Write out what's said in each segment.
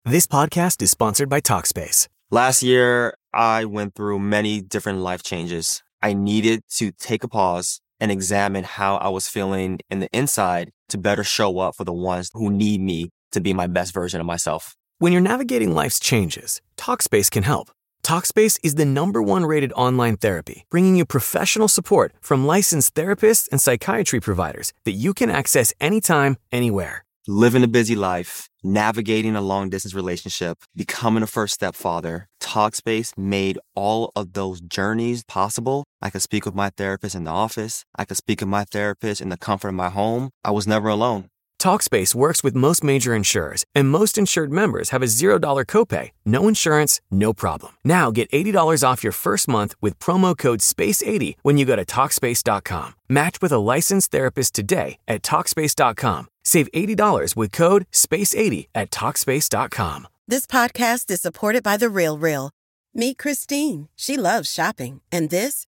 This podcast is sponsored by Talkspace. Last year, I went through many different life changes. I needed to take a pause and examine how I was feeling in the inside to better show up for the ones who need me to be my best version of myself. When you're navigating life's changes, Talkspace can help. Talkspace is the #1 rated online therapy, bringing you professional support from licensed therapists and psychiatry providers that you can access anytime, anywhere. Living a busy life, navigating a long-distance relationship, becoming a first-step father, Talkspace made all of those journeys possible. I could speak with my therapist in the office. I could speak with my therapist in the comfort of my home. I was never alone. Talkspace works with most major insurers, and most insured members have a $0 copay. No insurance, no problem. Now get $80 off your first month with promo code SPACE80 when you go to Talkspace.com. Match with a licensed therapist today at Talkspace.com. Save $80 with code SPACE80 at Talkspace.com. This podcast is supported by The RealReal. Meet Christine. She loves shopping. And this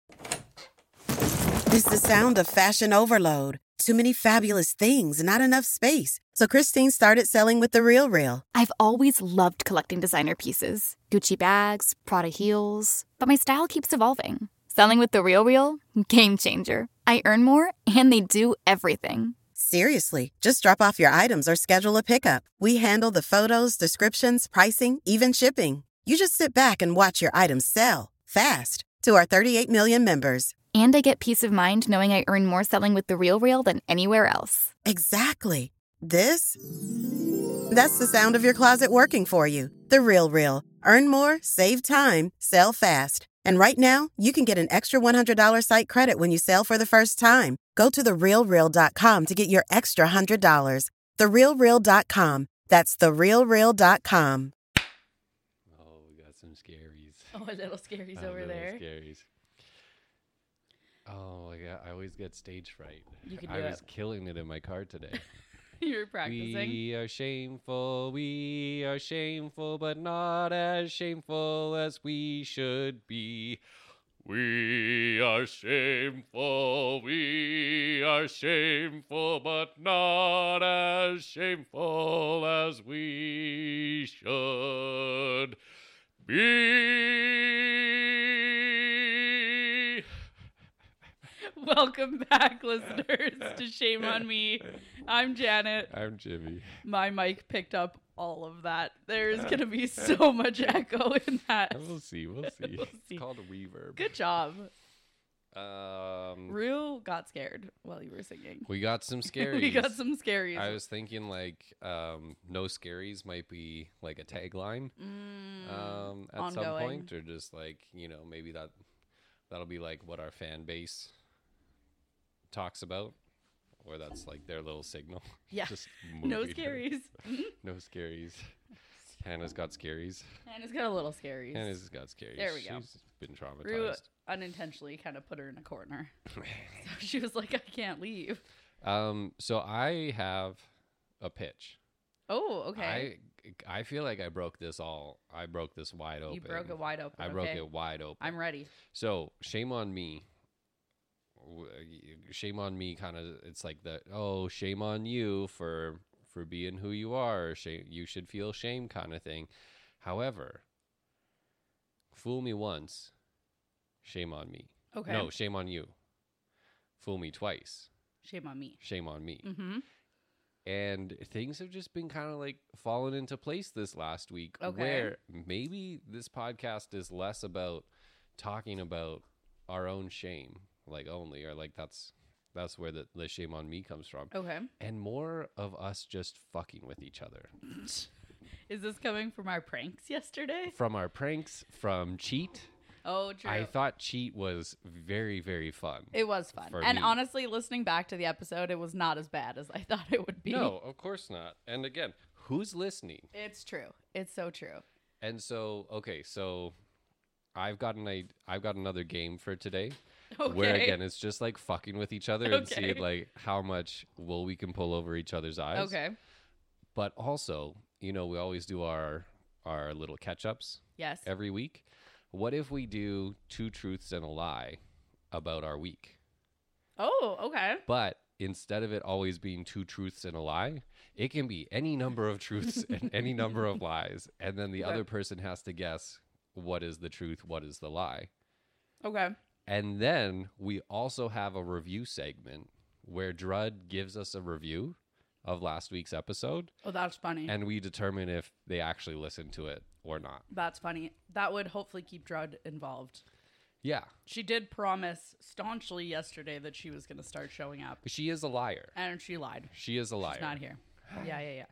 is the sound of fashion overload. Too many fabulous things, not enough space. So Christine started selling with The RealReal. I've always loved collecting designer pieces. Gucci bags, Prada heels. But my style keeps evolving. Selling with The RealReal? Game changer. I earn more, and they do everything. Seriously, just drop off your items or schedule a pickup. We handle the photos, descriptions, pricing, even shipping. You just sit back and watch your items sell fast to our 38 million members. And I get peace of mind knowing I earn more selling with The RealReal than anywhere else. Exactly. That's the sound of your closet working for you. The RealReal. Earn more, save time, sell fast. And right now, you can get an extra $100 site credit when you sell for the first time. Go to TheRealReal.com to get your extra $100. TheRealReal.com. That's TheRealReal.com. Oh, we got some scaries. Oh, a little scaries over there. Scaries. Oh my God, I always get stage fright. You can do I it. was killing it in my car today. You're practicing. We are shameful, but not as shameful as we should be. We are shameful, but not as shameful as we should be. Welcome back, listeners, to Shame on Me. I'm Janet. I'm Jimmy. My mic picked up all of that. There's going to be so much echo in that. We'll see. We'll see. It's called a reverb. Good job. Rue got scared while you were singing. We got some scaries. We got some scaries. I was thinking no scaries might be like a tagline at ongoing. some point, or just maybe that'll be like what our fan base talks about, or that's like their little signal. Yeah. Just No movie scaries. No scaries. Hannah's got scaries. Hannah's got a little scaries. Hannah's got scaries. There we go. She's been traumatized. Rue unintentionally kind of put her in a corner. So she was like, I can't leave. So I have a pitch. Oh, okay. I feel like I broke this wide open. You broke it wide open. I broke it wide open. I'm ready. So shame on me. Shame on me, kind of. It's like shame on you for being who you are. Shame, you should feel shame, kind of thing. However, fool me once, shame on me. Okay. No, shame on you. Fool me twice. Shame on me. Shame on me. Mm-hmm. And things have just been kind of like fallen into place this last week, Okay. where maybe this podcast is less about talking about our own shame, only, or that's where the shame on me comes from. Okay. And more of us just fucking with each other. Is this coming from our pranks yesterday? From our pranks, from Cheat. Oh, true. I thought Cheat was very, very fun. It was fun. For And me. honestly, listening back to the episode, it was not as bad as I thought it would be. No, of course not. And again, who's listening? It's true. It's so true. And so, okay, so I've got another game for today. Okay. Where again, it's just like fucking with each other and Okay. see like how much wool we can pull over each other's eyes. Okay. But also, we always do our little catch-ups Yes. every week. What if we do 2 truths and a lie about our week? Oh, okay. But instead of it always being 2 truths and a lie, it can be any number of truths and any number of lies. And then the other person has to guess what is the truth, what is the lie. Okay. And then we also have a review segment where Drud gives us a review of last week's episode. Oh, that's funny. And we determine if they actually listened to it or not. That's funny. That would hopefully keep Drud involved. Yeah. She did promise staunchly yesterday that she was going to start showing up. She is a liar. And she lied. She is a liar. She's not here. Yeah.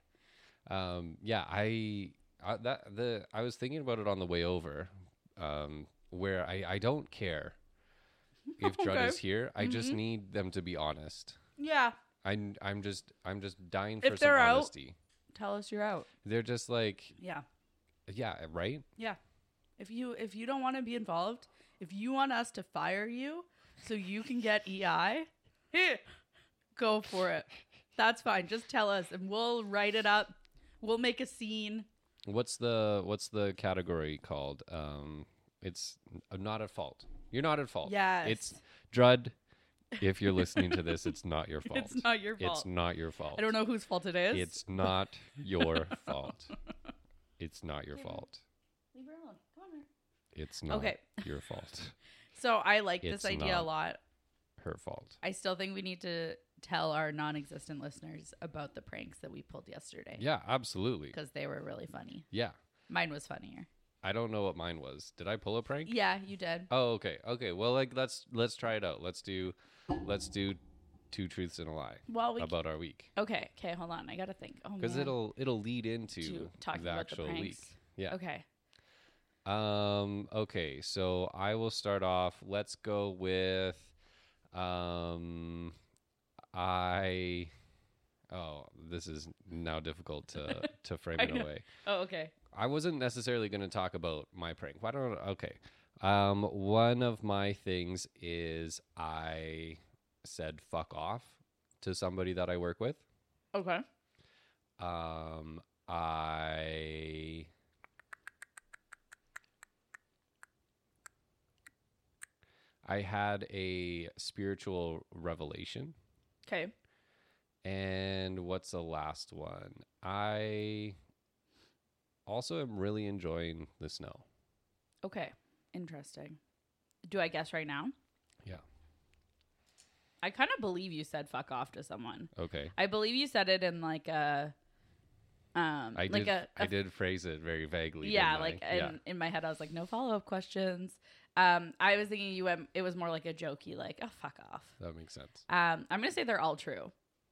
I was thinking about it on the way over, where I don't care if Drud is here. I just need them to be honest. Yeah. I'm just dying for If some they're out, honesty. tell us you're out. They're just like, Yeah. Right? Yeah. If you don't want to be involved, if you want us to fire you so you can get EI, go for it. That's fine. Just tell us and we'll write it up. We'll make a scene. What's the category called? It's not at fault. You're not at fault. Yes. It's Drud. If you're listening to this, it's not your fault. It's not your fault. It's not your fault. I don't know whose fault it is. It's not your fault. It's not your fault. Leave her alone. Come on. It's not Okay. your fault. So I like It's this idea a not lot. Her fault. I still think we need to tell our non-existent listeners about the pranks that we pulled yesterday. Yeah, absolutely. Because they were really funny. Yeah. Mine was funnier. I don't know what mine was. Did I pull a prank? Yeah, you did. Oh, okay. Okay. Well, like let's try it out. Let's do 2 truths and a lie about our week. Okay, hold on. I got to think. Oh, Because man. it'll lead into talking the about actual the week. pranks. Yeah. Okay. Okay, so I will start off. Let's go with this is now difficult to frame it away. Oh, okay. I wasn't necessarily going to talk about my prank. Why don't okay. One of my things is I said fuck off to somebody that I work with. Okay. I had a spiritual revelation. Okay. And what's the last one? I also am really enjoying the snow. Okay. Interesting. Do I guess right now? Yeah. I kind of believe you said fuck off to someone. Okay. I believe you said it in like a I did phrase it very vaguely. Yeah, in my head I was like, no follow-up questions. I was thinking it was more like a jokey, like, oh, fuck off. That makes sense. I'm gonna say they're all true.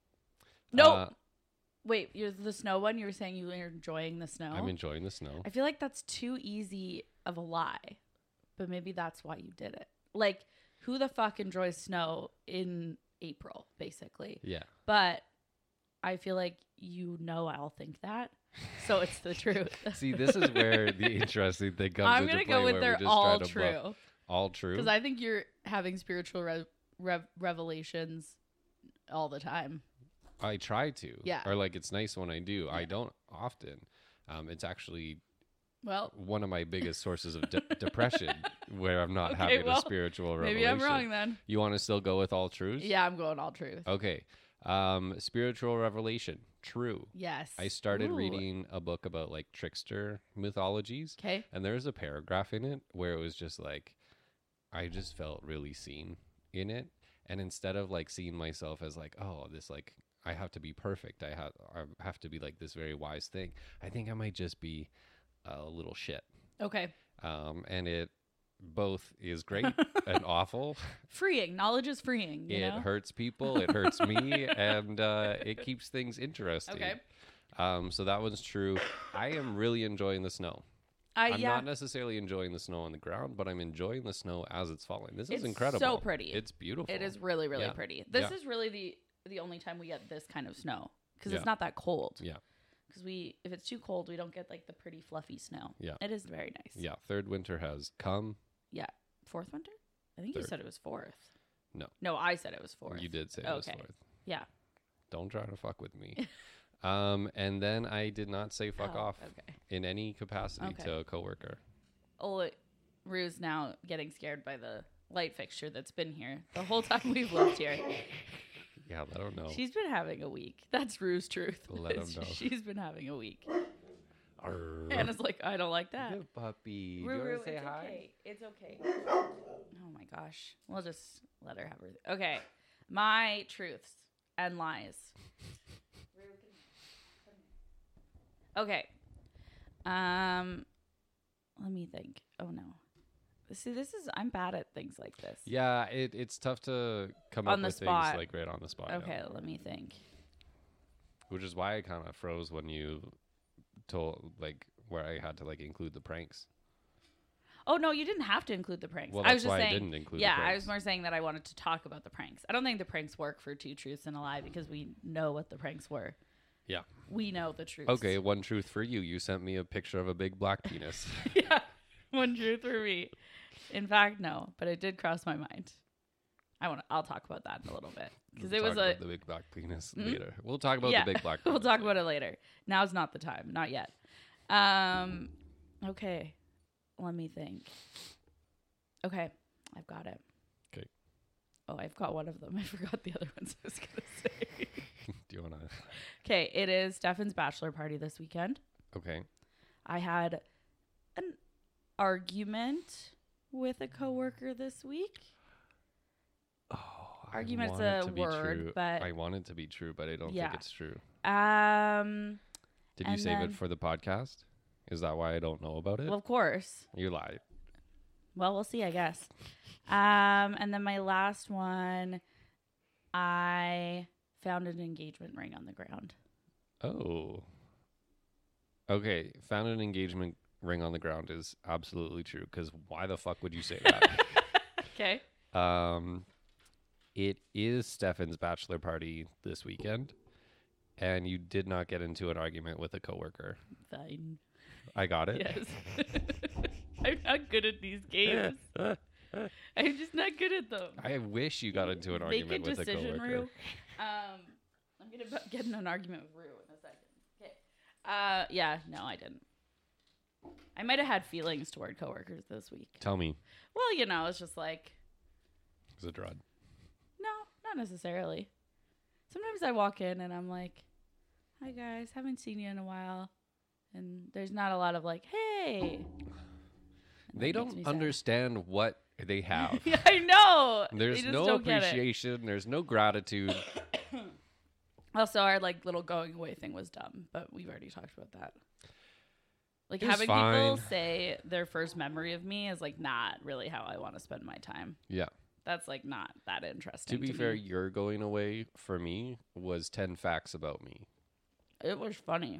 No, wait, you're the snow one. You were saying you were enjoying the snow. I'm enjoying the snow. I feel like that's too easy of a lie, but maybe that's why you did it. Like, who the fuck enjoys snow in April, basically? Yeah. But I feel like I'll think that, so it's the truth. See, this is where the interesting thing comes I'm into gonna play. go with they're all true. All true? Because I think you're having spiritual revelations all the time. I try to. Yeah. Or like it's nice when I do. Yeah. I don't often. It's actually one of my biggest sources of depression where I'm not having a spiritual revelation. Maybe I'm wrong then. You want to still go with all truths? Yeah, I'm going all truth. Okay. Spiritual revelation. True. Yes. I started reading a book about like trickster mythologies. Okay. And there's a paragraph in it where it was just like, I just felt really seen in it. And instead of like seeing myself as like, oh, this like, I have to be perfect. I have to be like this very wise thing. I think I might just be a little shit. Okay. And it both is great and awful. Freeing. Knowledge is freeing. It hurts people. It hurts me. And it keeps things interesting. Okay. So that one's true. I am really enjoying the snow. I'm not necessarily enjoying the snow on the ground, but I'm enjoying the snow as it's falling. This is incredible. It's so pretty. It's beautiful. It is really, really pretty. This is really the only time we get this kind of snow because it's not that cold. Yeah. Because if it's too cold, we don't get like the pretty fluffy snow. Yeah. It is very nice. Yeah. Third winter has come. Yeah. Fourth winter? I think you said it was fourth. No. No, I said it was fourth. You did say it was fourth. Yeah. Don't try to fuck with me. And then I did not say fuck off in any capacity to a coworker. Oh, Rue's now getting scared by the light fixture that's been here the whole time we've lived here. Yeah, let him know. She's been having a week. That's Rue's truth. Let him know. She's been having a week. Arr. Anna's like, I don't like that. Good puppy. Do Rue, you want Rue, to say it's hi? okay. It's okay. Oh my gosh. We'll just let her have her. Okay. My truths and lies. Okay. Let me think. Oh no. See, I'm bad at things like this. Yeah, it's tough to come On up the with spot. things like right on the spot. Okay, yeah. let me think. Which is why I kind of froze when you told like where I had to like include the pranks. Oh no, you didn't have to include the pranks. Well, I was that's just why I saying, didn't include the yeah, I pranks. was more saying that I wanted to talk about the pranks. I don't think the pranks work for two truths and a lie because we know what the pranks were. Yeah. We know the truth. Okay, one truth for you. You sent me a picture of a big black penis. Yeah, one truth for me. In fact, no, but it did cross my mind. I'll talk about that in a little bit because it We'll was talk about the big black penis later. We'll talk about the big black penis. We'll talk about it later. Now's not the time. Not yet. Okay. Let me think. Okay. I've got it. Okay. Oh, I've got one of them. I forgot the other ones I was going to say. Do you want to? Okay. It is Stefan's bachelor party this weekend. Okay. I had an argument with a coworker this week. Oh, Argument's I want it a to be word, true. but I want it to be true, but I don't yeah. think it's true. Did you and save then- it for the podcast? Is that why I don't know about it? Well, of course. You lied. Well, we'll see, I guess. And then my last one, I found an engagement ring on the ground. Oh. Okay, found an engagement ring on the ground is absolutely true. Because why the fuck would you say that? Okay. It is Stefan's bachelor party this weekend, and you did not get into an argument with a coworker. Fine. I got it. Yes. I'm not good at these games. I'm just not good at them. I wish you got into an argument with a coworker. Rue. I'm going to get in an argument with Rue in a second. Okay. Yeah, no, I didn't. I might have had feelings toward coworkers this week. Tell me. Well, it's just like, Is it Drud? no, not necessarily. Sometimes I walk in and I'm like, hi guys, haven't seen you in a while. And there's not a lot of like, hey. And They that makes me don't sad. understand what they have. Yeah, I know. There's They just no don't get it. appreciation. There's no gratitude. Also, our like little going away thing was dumb, but we've already talked about that. Like It was having fine. people say their first memory of me is like not really how I want to spend my time. Yeah. That's like not that interesting. To be me. fair, your going away for me was 10 facts about me. It was funny.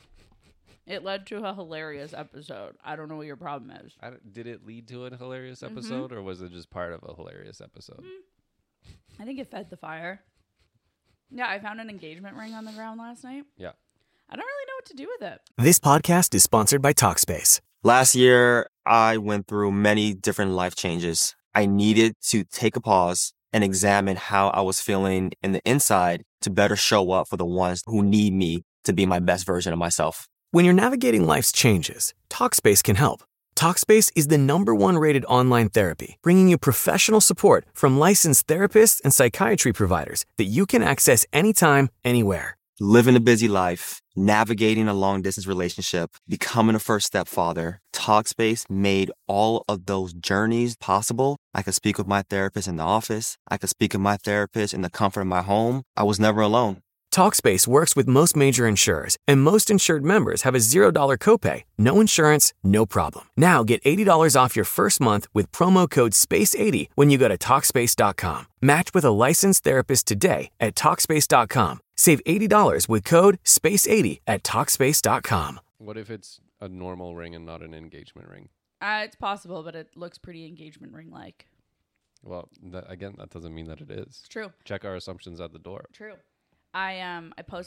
It led to a hilarious episode. I don't know what your problem is. Did it lead to a hilarious Mm-hmm. episode, or was it just part of a hilarious episode? I think it fed the fire. Yeah, I found an engagement ring on the ground last night. Yeah. I don't really know what to do with it. This podcast is sponsored by Talkspace. Last year, I went through many different life changes. I needed to take a pause and examine how I was feeling in the inside to better show up for the ones who need me to be my best version of myself. When you're navigating life's changes, Talkspace can help. Talkspace is the #1 rated online therapy, bringing you professional support from licensed therapists and psychiatry providers that you can access anytime, anywhere. Living a busy life, navigating a long-distance relationship, becoming a first-step father, Talkspace made all of those journeys possible. I could speak with my therapist in the office. I could speak with my therapist in the comfort of my home. I was never alone. Talkspace works with most major insurers, and most insured members have a $0 copay. No insurance, no problem. Now get $80 off your first month with promo code SPACE80 when you go to Talkspace.com. Match with a licensed therapist today at Talkspace.com. Save $80 with code SPACE80 at Talkspace.com. What if it's a normal ring and not an engagement ring? It's possible, but it looks pretty engagement ring-like. Well, that doesn't mean that it is. It's true. Check our assumptions at the door. True. I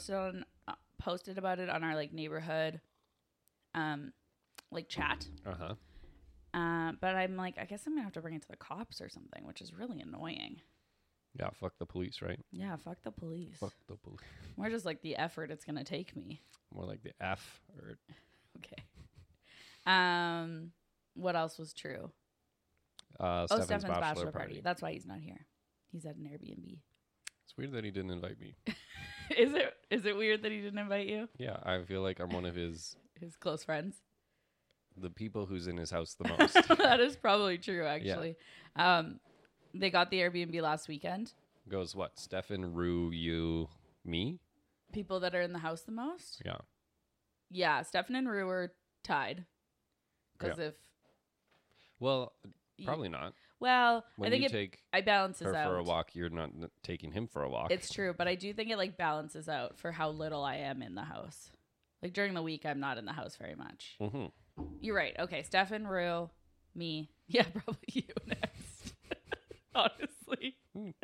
posted about it on our like neighborhood like chat. Uh-huh. But I'm like, I guess I'm gonna have to bring it to the cops or something, which is really annoying. Yeah, fuck the police, right? Yeah, fuck the police. Fuck the police. More just like the effort it's gonna take me. More like the F or Okay. What else was Stefan's Stefan's bachelor party. That's why he's not here. He's at an Airbnb. It's weird that he didn't invite me. Is it weird that he didn't invite you? Yeah, I feel like I'm one of his Close friends. the people who's in his house the most. That is probably true, actually. They got the Airbnb last weekend. Goes what? Stefan, Rue, you, me? People that are in the house the most? Yeah. Yeah, Stefan and Rue were tied. Because Well, probably not. Well, When I think you take I balances her out. for a walk, you're not taking him for a walk. It's true, but I do think it like balances out for how little I am in the house. Like during the week, I'm not in the house very much. Mm-hmm. You're right. Okay, Stefan, Rue, me. Yeah, probably you next. Honestly.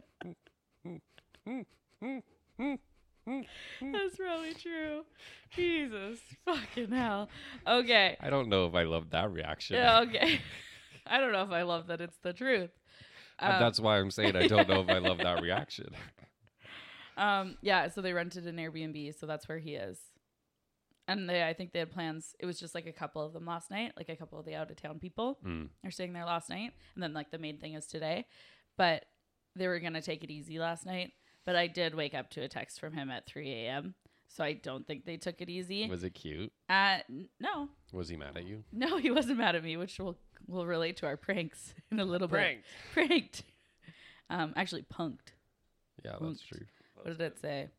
That's probably true. Jesus fucking hell. Okay. I don't know if I love that reaction. Yeah, okay. I don't know if I love that it's the truth. That's why I'm saying I don't know if I love that reaction. Yeah, so they rented an Airbnb, so that's where he is. And I think they had plans. It was just like a couple of them last night, like a couple of the out of town people are staying there last night. And then like the main thing is today. But they were going to take it easy last night. But I did wake up to a text from him at 3 a.m. So I don't think they took it easy. Was it cute? No. Was he mad at you? No, he wasn't mad at me, which will relate to our pranks in a little bit. Pranked. Actually, punked. Yeah, that's true. What did it say?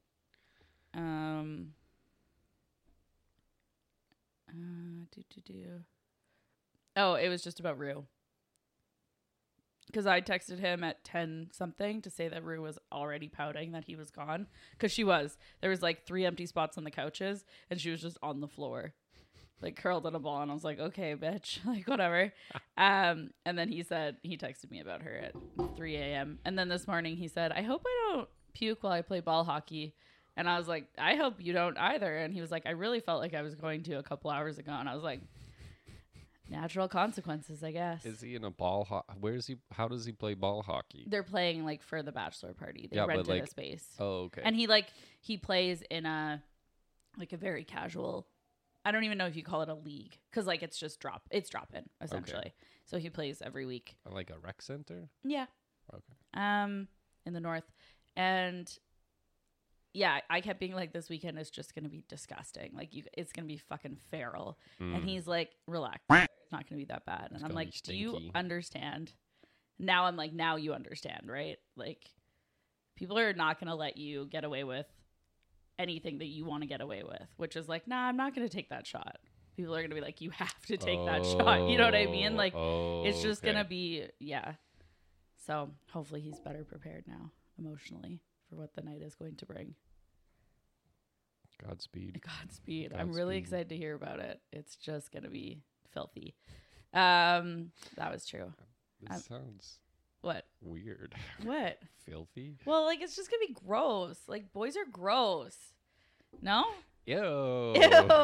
Oh, it was just about Rue. Because I texted him at 10 something to say that Rue was already pouting that he was gone. Because she was. There was like 3 empty spots on the couches and she was just on the floor. Like curled in a ball. And I was like, okay, bitch. Like, whatever. And then he texted me about her at 3 a.m. And then this morning he said, I hope I don't puke while I play ball hockey. And I was like, I hope you don't either. And he was like, I really felt like I was going to a couple hours ago. And I was like, natural consequences, I guess. Is he in a ball where is he? How does he play ball hockey? They're playing like for the bachelor party. They rented a space. Oh, okay. And he plays in a very casual, I don't even know if you call it a league. Cause like it's drop in essentially. Okay. So he plays every week. Like a rec center? Yeah. Okay. In the north. And yeah, I kept being like, this weekend is just going to be disgusting. Like, it's going to be fucking feral. And he's like, relax. It's not going to be that bad. And I'm like, do you understand? Now I'm like, now you understand, right? Like, people are not going to let you get away with anything that you want to get away with, which is like, nah, I'm not going to take that shot. People are going to be like, you have to take that shot. You know what I mean? Like, it's just going to be, yeah. So hopefully he's better prepared now emotionally for what the night is going to bring. Godspeed. I'm really excited to hear about it. It's just going to be filthy. That was true. This sounds what? Weird. What? Filthy? Well, like, it's just going to be gross. Like, boys are gross. No? Ew. Ew.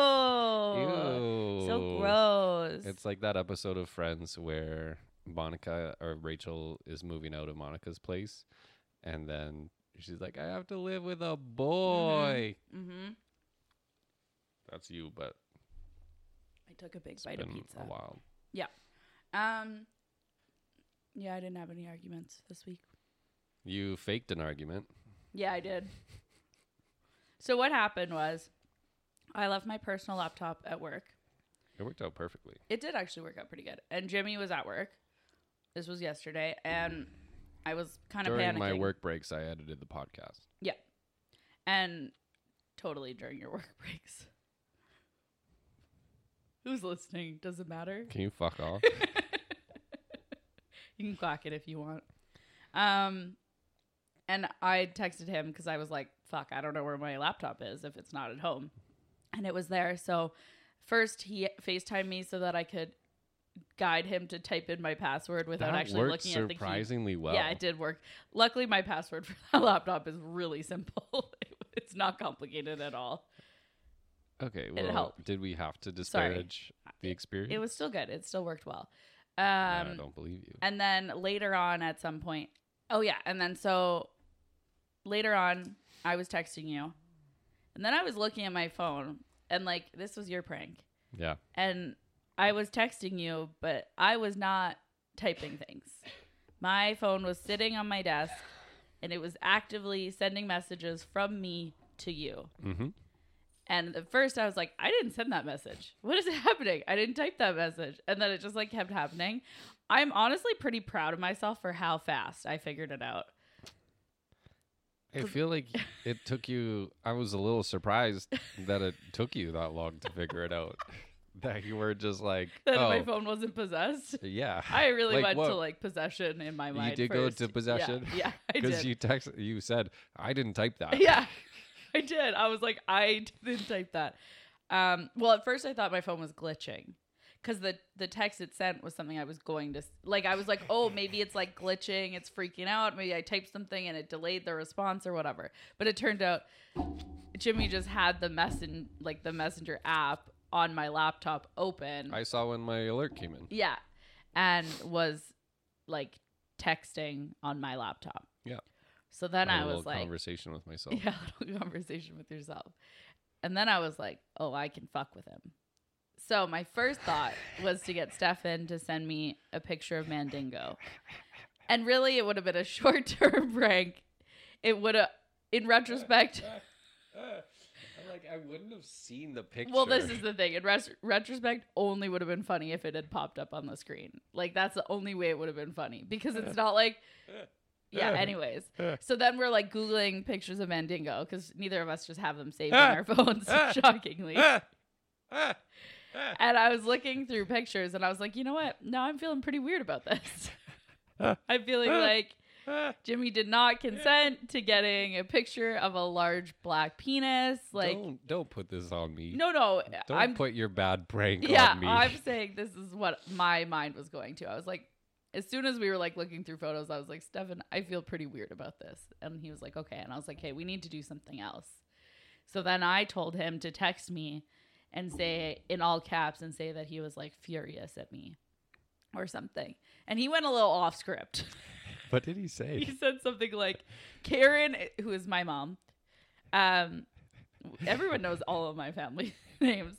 So gross. It's like that episode of Friends where Monica or Rachel is moving out of Monica's place. And then she's like, I have to live with a boy. Mm-hmm. That's you, but I took a big bite of pizza. A while. Yeah. Yeah, I didn't have any arguments this week. You faked an argument. Yeah, I did. So what happened was I left my personal laptop at work. It worked out perfectly. It did actually work out pretty good. And Jimmy was at work. This was yesterday. And I was kind of panicking. During my work breaks, I edited the podcast. Yeah. And totally during your work breaks. Who's listening? Does it matter? Can you fuck off? You can quack it if you want. And I texted him because I was like, fuck, I don't know where my laptop is if it's not at home. And it was there. So first he FaceTimed me so that I could guide him to type in my password without actually looking at the key. Surprisingly well. Yeah, it did work. Luckily, my password for that laptop is really simple. It's not complicated at all. Okay, well, it helped. Did we have to disparage the experience? It was still good. It still worked well. I don't believe you. And then later on at some point, so later on, I was texting you. And then I was looking at my phone and like, this was your prank. Yeah. And I was texting you, but I was not typing things. My phone was sitting on my desk and it was actively sending messages from me to you. Mm-hmm. And at first I was like, I didn't send that message. What is happening? I didn't type that message. And then it just like kept happening. I'm honestly pretty proud of myself for how fast I figured it out. I feel like it took you, I was a little surprised that it took you that long to figure it out. That you were just like, That my phone wasn't possessed. Yeah. I really Like, went what? to like possession in my mind. You did first. go to possession? Yeah, I Because did. you said, I didn't type that. Yeah, I did. I was like, I didn't type that. Well, at first I thought my phone was glitching because the text it sent was something I was going to like. I was like, oh, maybe it's like glitching. It's freaking out. Maybe I typed something and it delayed the response or whatever. But it turned out Jimmy just had the messenger app on my laptop open. I saw when my alert came in. Yeah. And was like texting on my laptop. Yeah. So then I had I a was little like, conversation with myself. yeah, a little conversation with yourself. And then I was like, oh, I can fuck with him. So my first thought was to get Stefan to send me a picture of Mandingo. And really, it would have been a short-term prank. It would have, in retrospect... I wouldn't have seen the picture. Well, this is the thing. In retrospect, only would have been funny if it had popped up on the screen. Like, that's the only way it would have been funny. Because it's not like... Yeah, anyways. So then we're, like, Googling pictures of Mandingo, because neither of us just have them saved on our phones, shockingly. And I was looking through pictures, and I was like, you know what? Now I'm feeling pretty weird about this. I'm feeling like Jimmy did not consent to getting a picture of a large black penis. Like, don't put this on me. No. Don't put your bad prank yeah, on me. I'm saying this is what my mind was going to. I was like, as soon as we were like looking through photos, I was like, Stefan, I feel pretty weird about this. And he was like, okay. And I was like, hey, we need to do something else. So then I told him to text me and say in all caps and say that he was like furious at me or something. And he went a little off script. What did he say? He said something like, Karen, who is my mom, everyone knows all of my family names,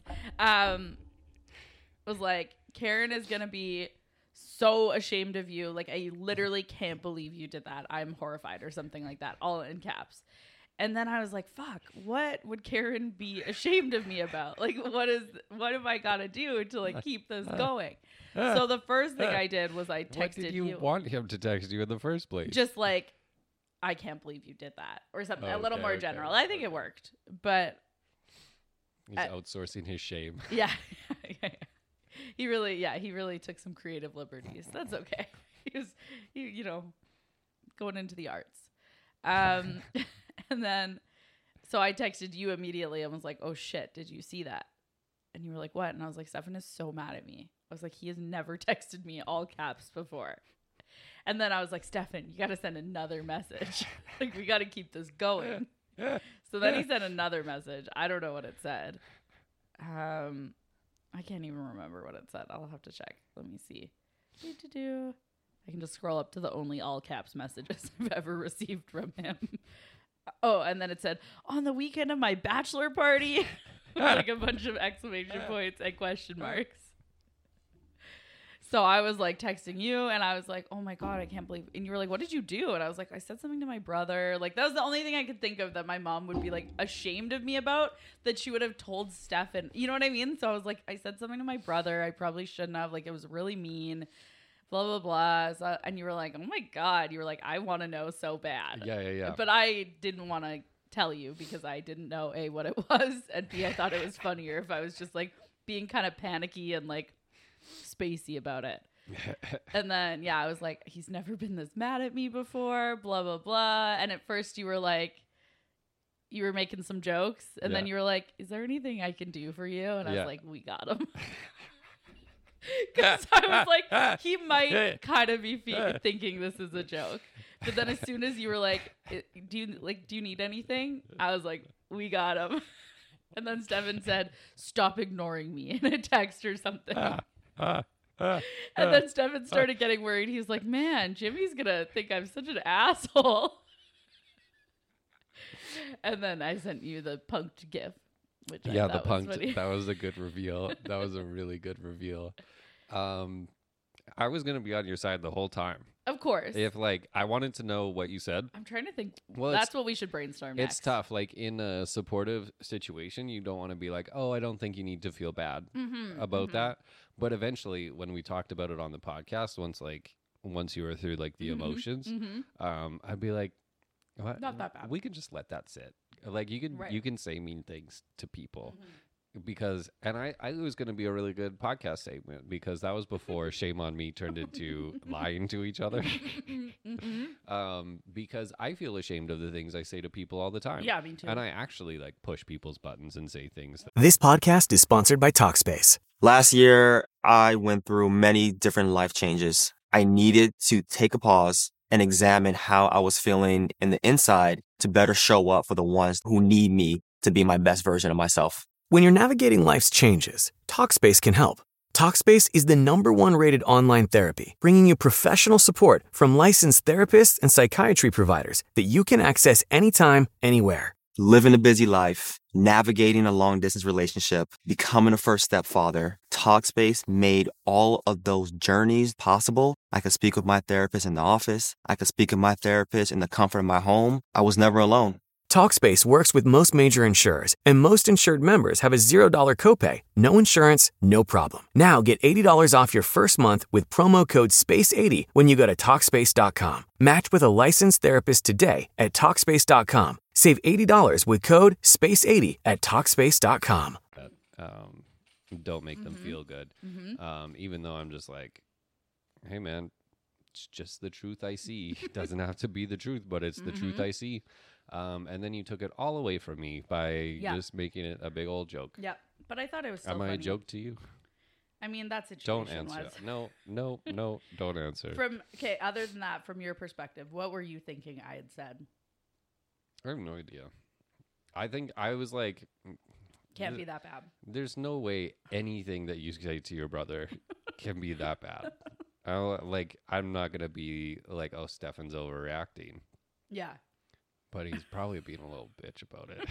was like, Karen is going to be so ashamed of you. Like, I literally can't believe you did that. I'm horrified or something like that, all in caps. And then I was like, fuck, what would Karen be ashamed of me about? Like, what have I got to do to like keep this going? So the first thing I did was I texted you. What did you want him to text you in the first place? Just like, I can't believe you did that or something, a little more Okay, general. I think it worked, but he's outsourcing his shame. yeah. He really took some creative liberties. That's okay. He was, going into the arts. And then, so I texted you immediately and was like, oh shit, did you see that? And you were like, what? And I was like, Stefan is so mad at me. I was like, he has never texted me all caps before. And then I was like, Stefan, you got to send another message. Like, we got to keep this going. So then he sent another message. I don't know what it said. I can't even remember what it said. I'll have to check. Let me see. I can just scroll up to the only all caps messages I've ever received from him. Oh, and then it said, on the weekend of my bachelor party, with like a bunch of exclamation points and question marks. So I was like texting you and I was like, oh my God, I can't believe. And you were like, what did you do? And I was like, I said something to my brother. Like, that was the only thing I could think of that my mom would be like ashamed of me about, that she would have told Stefan. You know what I mean? So I was like, I said something to my brother. I probably shouldn't have. Like, it was really mean. Blah, blah, blah. So, and you were like, oh my God. You were like, I want to know so bad. Yeah. But I didn't want to tell you because I didn't know, A, what it was, and B, I thought it was funnier if I was just like being kind of panicky and like spacey about it. And then, yeah, I was like, he's never been this mad at me before, blah, blah, blah. And at first you were like, you were making some jokes. And then you were like, is there anything I can do for you? And I was like, we got him. Because I was like, he might kind of be thinking this is a joke. But then as soon as you were like, do you need anything? I was like, we got him. And then Stefan said, stop ignoring me in a text or something. And then Stefan started getting worried. He was like, man, Jimmy's going to think I'm such an asshole. And then I sent you the punked gif. Which the punked. That was a good reveal. That was a really good reveal. I was going to be on your side the whole time. Of course. If like I wanted to know what you said, I'm trying to think. Well, That's what we should brainstorm next. it's tough. Like in a supportive situation, you don't want to be like, oh, I don't think you need to feel bad about that. But eventually, when we talked about it on the podcast, once you were through like the emotions, I'd be like, what? Not that bad. We can just let that sit. Like you can Right. you can say mean things to people. Because I was going to be a really good podcast segment because that was before Shame on Me turned into lying to each other. Because I feel ashamed of the things I say to people all the time. Yeah, me too. And I actually like push people's buttons and say things. This podcast is sponsored by Talkspace. Last year, I went through many different life changes. I needed to take a pause and examine how I was feeling in the inside to better show up for the ones who need me to be my best version of myself. When you're navigating life's changes, Talkspace can help. Talkspace is the #1 rated online therapy, bringing you professional support from licensed therapists and psychiatry providers that you can access anytime, anywhere. Living a busy life, navigating a long-distance relationship, becoming a first-step father, Talkspace made all of those journeys possible. I could speak with my therapist in the office. I could speak with my therapist in the comfort of my home. I was never alone. Talkspace works with most major insurers, and most insured members have a $0 copay. No insurance, no problem. Now get $80 off your first month with promo code SPACE80 when you go to Talkspace.com. Match with a licensed therapist today at Talkspace.com. Save $80 with code SPACE80 at Talkspace.com. Don't make them feel good. Even though I'm just like, hey, man, it's just the truth I see. It doesn't have to be the truth, but it's the truth I see. And then you took it all away from me by just making it a big old joke. Yeah, but I thought it was still Am I funny. a joke to you? I mean, that situation Don't answer. was. No, don't answer. Okay, other than that, from your perspective, what were you thinking I had said? I have no idea. I think I was like, Can't be that bad. there's no way anything that you say to your brother can be that bad. I'm not going to be like, oh, Stefan's overreacting. Yeah. But he's probably being a little bitch about it.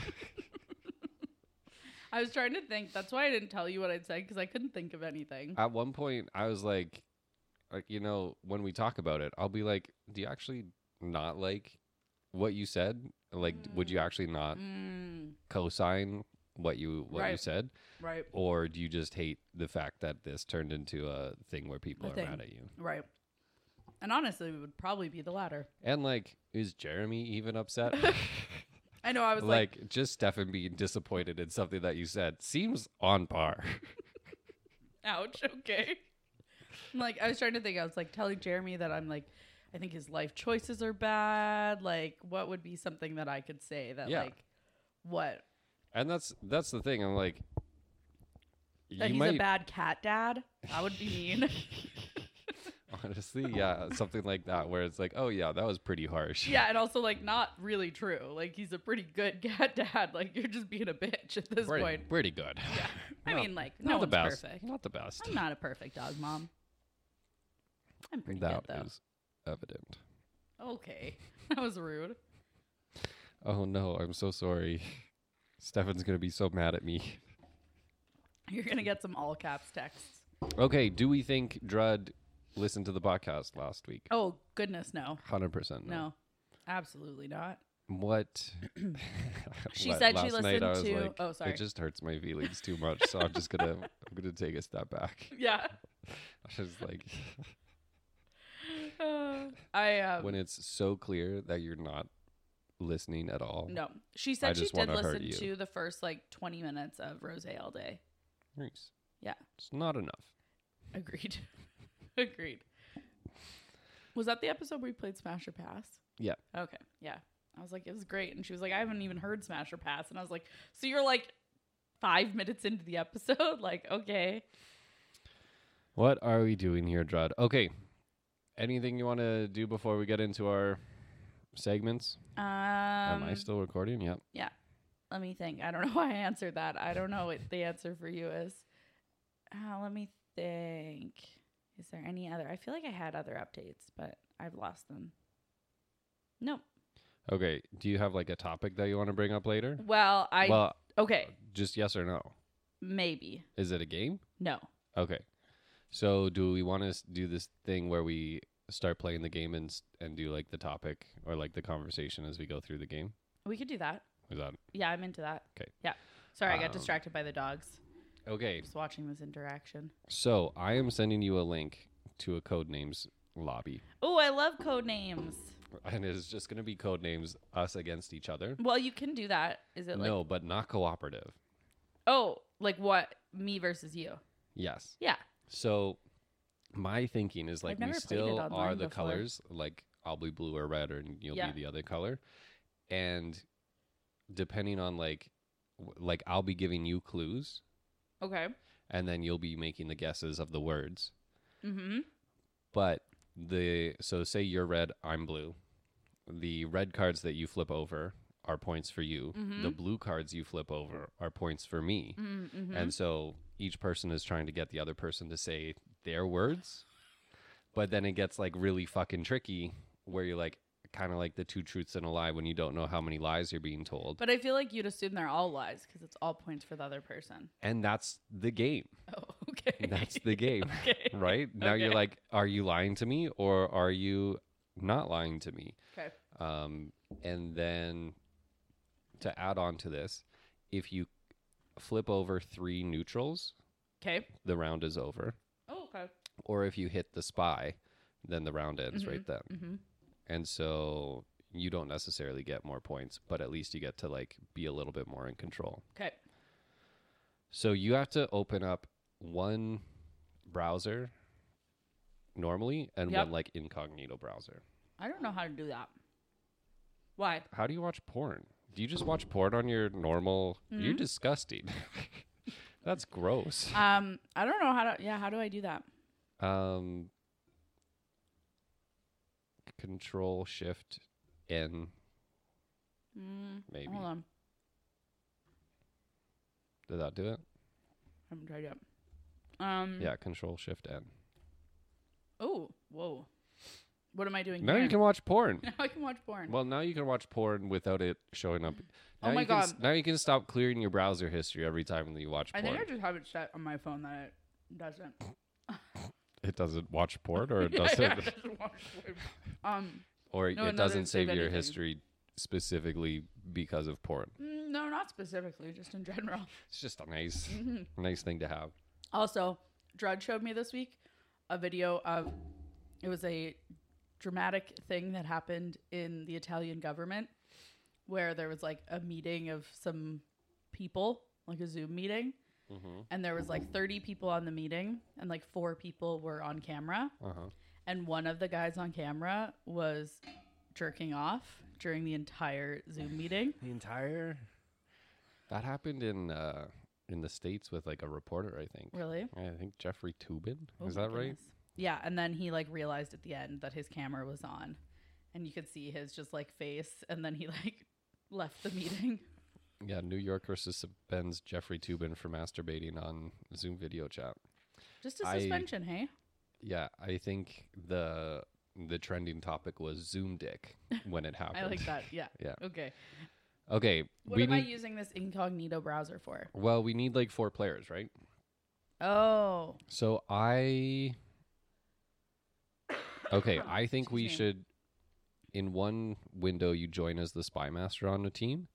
I was trying to think. That's why I didn't tell you what I'd said, because I couldn't think of anything. At one point, I was like, when we talk about it, I'll be like, do you actually not like what you said? Like, would you actually not co-sign what you said? Right. Or do you just hate the fact that this turned into a thing where people are mad at you? Right. And honestly, it would probably be the latter. And like, is Jeremy even upset? I know, I was like just Stefan being disappointed in something that you said seems on par. ouch, okay. Like, I was trying to think. I was like telling Jeremy that I'm like, I think his life choices are bad. Like, what would be something that I could say that like, what? And that's the thing. I'm like, That he's a bad cat dad? That would be mean. Honestly, yeah, something like that, where it's like, oh yeah, that was pretty harsh. Yeah, and also like not really true. Like, he's a pretty good cat dad. Like, you're just being a bitch at this point. Pretty good. Yeah. I mean, like, not no the one's best. perfect. Not the best. I'm not a perfect dog mom. I'm pretty That good though. is evident. Okay. That was rude. Oh no, I'm so sorry. Stefan's gonna be so mad at me. You're gonna get some all caps texts. Okay, do we think Drud listened to the podcast last week? Oh goodness, no. 100% No. Absolutely not. What? She said she last night I was listened to- like, oh, sorry. It just hurts my feelings too much, so I'm gonna take a step back. Yeah. I was like, when it's so clear that you're not listening at all. No. She said she just did wanna hurt listen you. to the first like 20 minutes of Rose All Day. Nice. Yeah. It's not enough. Agreed. Agreed. Was that the episode where we played Smash or Pass? Yeah. Okay. Yeah. I was like, it was great. And she was like, I haven't even heard Smash or Pass. And I was like, so you're like 5 minutes into the episode? Like, okay. What are we doing here, Drud? Okay. Anything you want to do before we get into our segments? Am I still recording? Yep. Yeah. Let me think. I don't know why I answered that. I don't know what the answer for you is. Let me think. Is there any other? I feel like I had other updates, but I've lost them. Nope. Okay. Do you have like a topic that you want to bring up later? Well, okay. Just yes or no. Maybe. Is it a game? No. Okay. So do we want to do this thing where we start playing the game and do like the topic or like the conversation as we go through the game? We could do that. Is that Yeah, I'm into that. okay? Yeah. Sorry, I got distracted by the dogs. Okay. Just watching this interaction. So I am sending you a link to a Codenames lobby, Oh, I love code names. and it is just going to be Codenames us against each other. Well, you can do that. Is it like No, but not cooperative. oh, like what? Me versus you. Yes. Yeah. So my thinking is like I've never we played it still online are the before. colors, like I'll be blue or red, and you'll Yeah. be the other color, and depending on like I'll be giving you clues, Okay. and then you'll be making the guesses of the words. Mm-hmm. But so say you're red, I'm blue. The red cards that you flip over are points for you. Mm-hmm. The blue cards you flip over are points for me. Mm-hmm. And so each person is trying to get the other person to say their words. But then it gets like really fucking tricky where you're like kind of like the two truths and a lie when you don't know how many lies you're being told. But I feel like you'd assume they're all lies because it's all points for the other person. And that's the game. Oh, okay. That's the game. Okay. Right? Now you're Okay. like, are you lying to me or are you not lying to me? Okay. And then to add on to this, if you flip over 3 neutrals, Okay. the round is over. Oh, okay. Or if you hit the spy, then the round ends right then. Mm-hmm. And so you don't necessarily get more points, but at least you get to like be a little bit more in control. Okay. So you have to open up one browser normally and Yep. one like incognito browser. I don't know how to do that. Why? How do you watch porn? Do you just watch porn on your normal? You're disgusting. That's gross. I don't know how to. Yeah, how do I do that? Control Shift N. Maybe. Hold on. Did that do it? I haven't tried yet. Yeah, Control Shift N. Oh, whoa. What am I doing Now here? you can watch porn. Now I can watch porn. Well, now you can watch porn without it showing up. Oh Now my you can God. Now you can stop clearing your browser history every time that you watch I porn. think I just have it set on my phone that it doesn't. It doesn't watch porn, or it Yeah, doesn't, it doesn't watch porn. or No, it it doesn't doesn't save save your anything. history specifically because of porn. No, not specifically, just in general. It's just a nice, Mm-hmm. nice thing to have. Also, Drud showed me this week a video of it was a dramatic thing that happened in the Italian government where there was like a meeting of some people, like a Zoom meeting, and there was like 30 people on the meeting and like 4 people were on camera. And one of the guys on camera was jerking off during the entire Zoom meeting. The entire that happened in the States with like a reporter, I think. Really? I think Jeffrey Toobin. Oh Is my that right? goodness. Yeah, and then he like realized at the end that his camera was on, and you could see his just like face, and then he like left the meeting. Yeah, New Yorker suspends Jeffrey Toobin for masturbating on Zoom video chat. Just a suspension, hey? Yeah, I think the trending topic was Zoom dick when it happened. I like that. Yeah. Yeah. Okay. Okay, What we am I need. using this incognito browser for? Well, we need like 4 players, right? Oh. So Okay, I think we Excuse me. should. In one window, you join as the spy master on the team,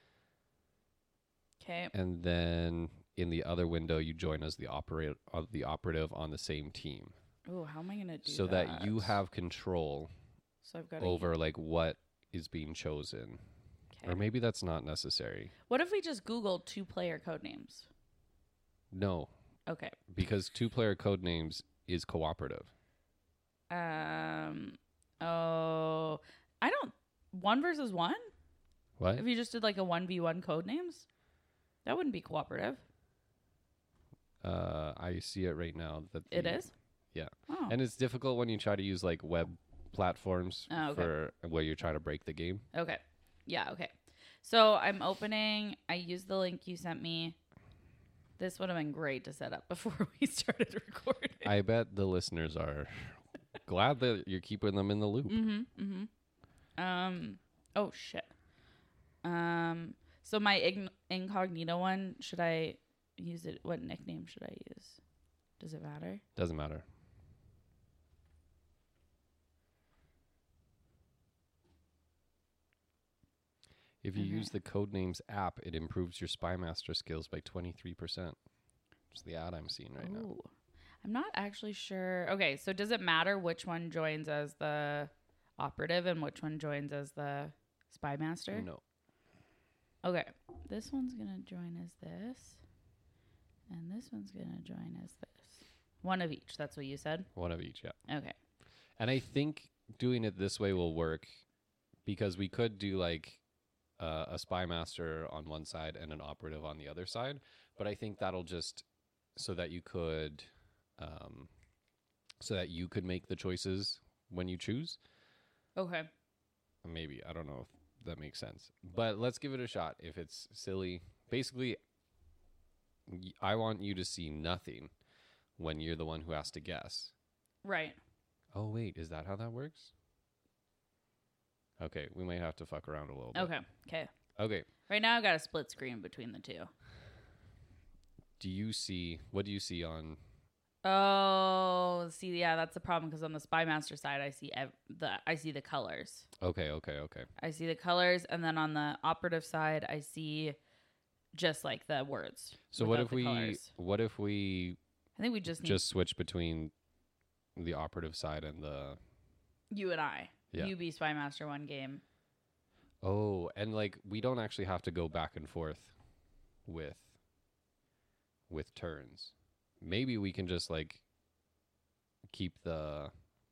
Okay. and then in the other window, you join as the operative on the same team, Oh, how am I gonna do so that you have control So I've got over like what is being chosen. Okay. Or maybe that's not necessary. What if we just Googled 2-player code names? No, Okay. because 2-player code names is cooperative. Oh, I don't. 1 versus 1. What? If you just did like a 1v1 code names, that wouldn't be cooperative. I see it right now. It is. Yeah. Oh. And it's difficult when you try to use like web platforms Oh, okay. for where you're trying to break the game. Okay. Yeah, okay. So I'm opening, I used the link you sent me. This would have been great to set up before we started recording. I bet the listeners are glad that you're keeping them in the loop. Oh shit. So my incognito one, should I use it? What nickname should I use? Does it matter? Doesn't matter. If you use the Codenames app, it improves your Spymaster skills by 23%. It's the ad I'm seeing right now. I'm not actually sure. Okay, so does it matter which one joins as the operative and which one joins as the Spymaster? No. Okay, this one's going to join as this, and this one's going to join as this. One of each, that's what you said? One of each, yeah. Okay. And I think doing it this way will work because we could do like a Spymaster on one side and an operative on the other side. But I think that'll just so that you could make the choices when you choose. Okay. Maybe. I don't know if that makes sense. But let's give it a shot. If it's silly, basically, I want you to see nothing when you're the one who has to guess. Right. Oh, wait. Is that how that works? Okay. We might have to fuck around a little bit. Okay. Right now I've got a split screen between the two. What do you see on? Oh, see, yeah, that's the problem because on the Spymaster side, I see the colors. Okay. I see the colors, and then on the operative side, I see just like the words. So what if we? I think we just switch between the operative side and the. You and I. Yeah. You be Spymaster one game. Oh, and like we don't actually have to go back and forth with turns. Maybe we can just like keep the.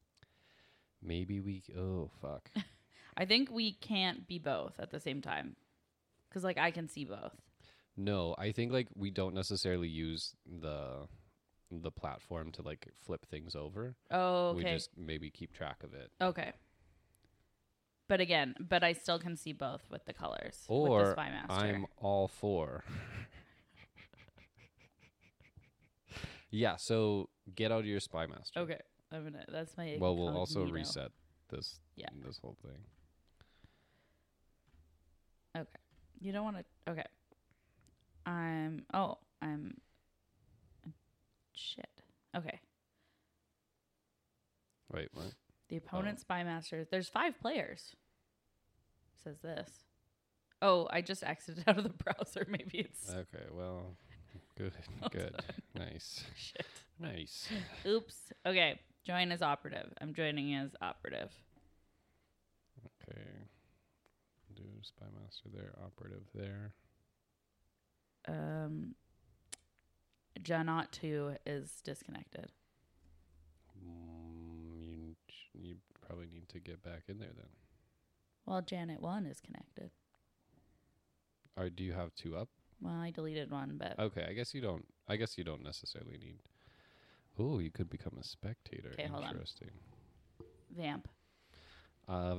Oh fuck. I think we can't be both at the same time, because like I can see both. No, I think like we don't necessarily use the platform to like flip things over. Oh, okay. We just maybe keep track of it. Okay. But I still can see both with the colors. Or with the Spymaster. I'm all for. Yeah, so get out of your Spymaster. Okay. That's my Well, we'll also incognito. reset this whole thing. Okay. You don't want to. Okay. I'm. Shit. Okay. Wait, what? The opponent Spymaster. There's 5 players. Says this. Oh, I just exited out of the browser. Maybe it's. Okay, well, good. Nice. Shit. Nice. Oops. Okay. Join as operative. I'm joining as operative. Okay. Do Spymaster there, operative there. Janot 2 is disconnected. You probably need to get back in there then. Well, Janet 1 is connected. Do you have 2 up? Well, I deleted one, but Okay, I guess you don't necessarily need. Oh, you could become a spectator. Okay, hold on. Interesting. Vamp. I'm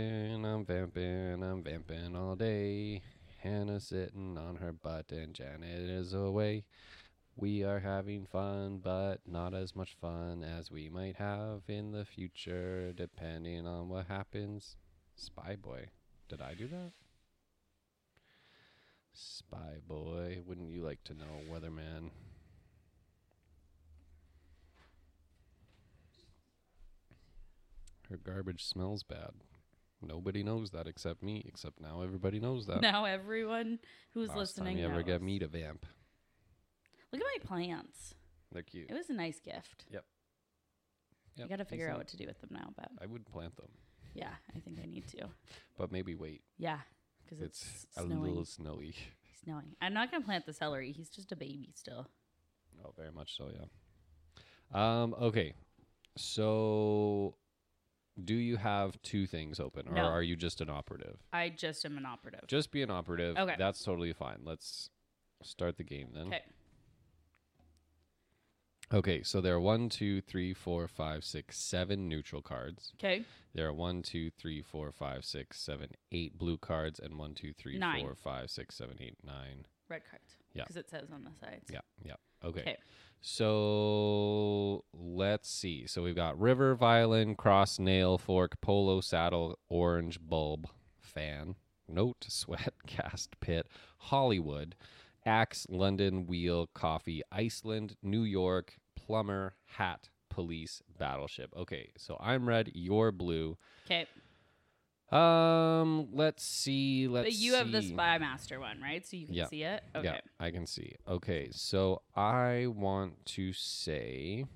vamping all day. Hannah's sitting on her butt and Janet is away. We are having fun, but not as much fun as we might have in the future, depending on what happens. Spy Boy. Did I do that? Spy Boy. Wouldn't you like to know, Weatherman? Her garbage smells bad. Nobody knows that except me, except now everybody knows that. Now everyone who's Last listening time you ever knows. get me to vamp. Look at my plants. They're cute. It was a nice gift. Yep. I got to figure out what to do with them now, but I would plant them, yeah, I think I need to. but maybe wait. Yeah, because it's a snowing. little snowy. Snowing. I'm not gonna plant the celery. He's just a baby still. Oh, very much so, yeah. Okay. So, do you have 2 things open, or No. are you just an operative? I just am an operative. Just be an operative. Okay. That's totally fine. Let's start the game then. Okay. Okay, so there are 1, 2, 3, 4, 5, 6, 7 neutral cards. Okay. There are 1, 2, 3, 4, 5, 6, 7, 8 blue cards, and 1, 2, 3, 9. 4, 5, 6, 7, 8, 9. Red cards. Yeah. Because it says on the sides. Yeah. Okay. Okay. So let's see. So we've got river, violin, cross, nail, fork, polo, saddle, orange, bulb, fan, note, sweat, cast, pit, Hollywood, axe, London, wheel, coffee, Iceland, New York, plumber, hat, police, battleship. Okay, so I'm red, you're blue. Okay. Let's see. But you have the Spy Master one, right? So you can see it? Okay. Yeah, I can see. Okay, so I want to say...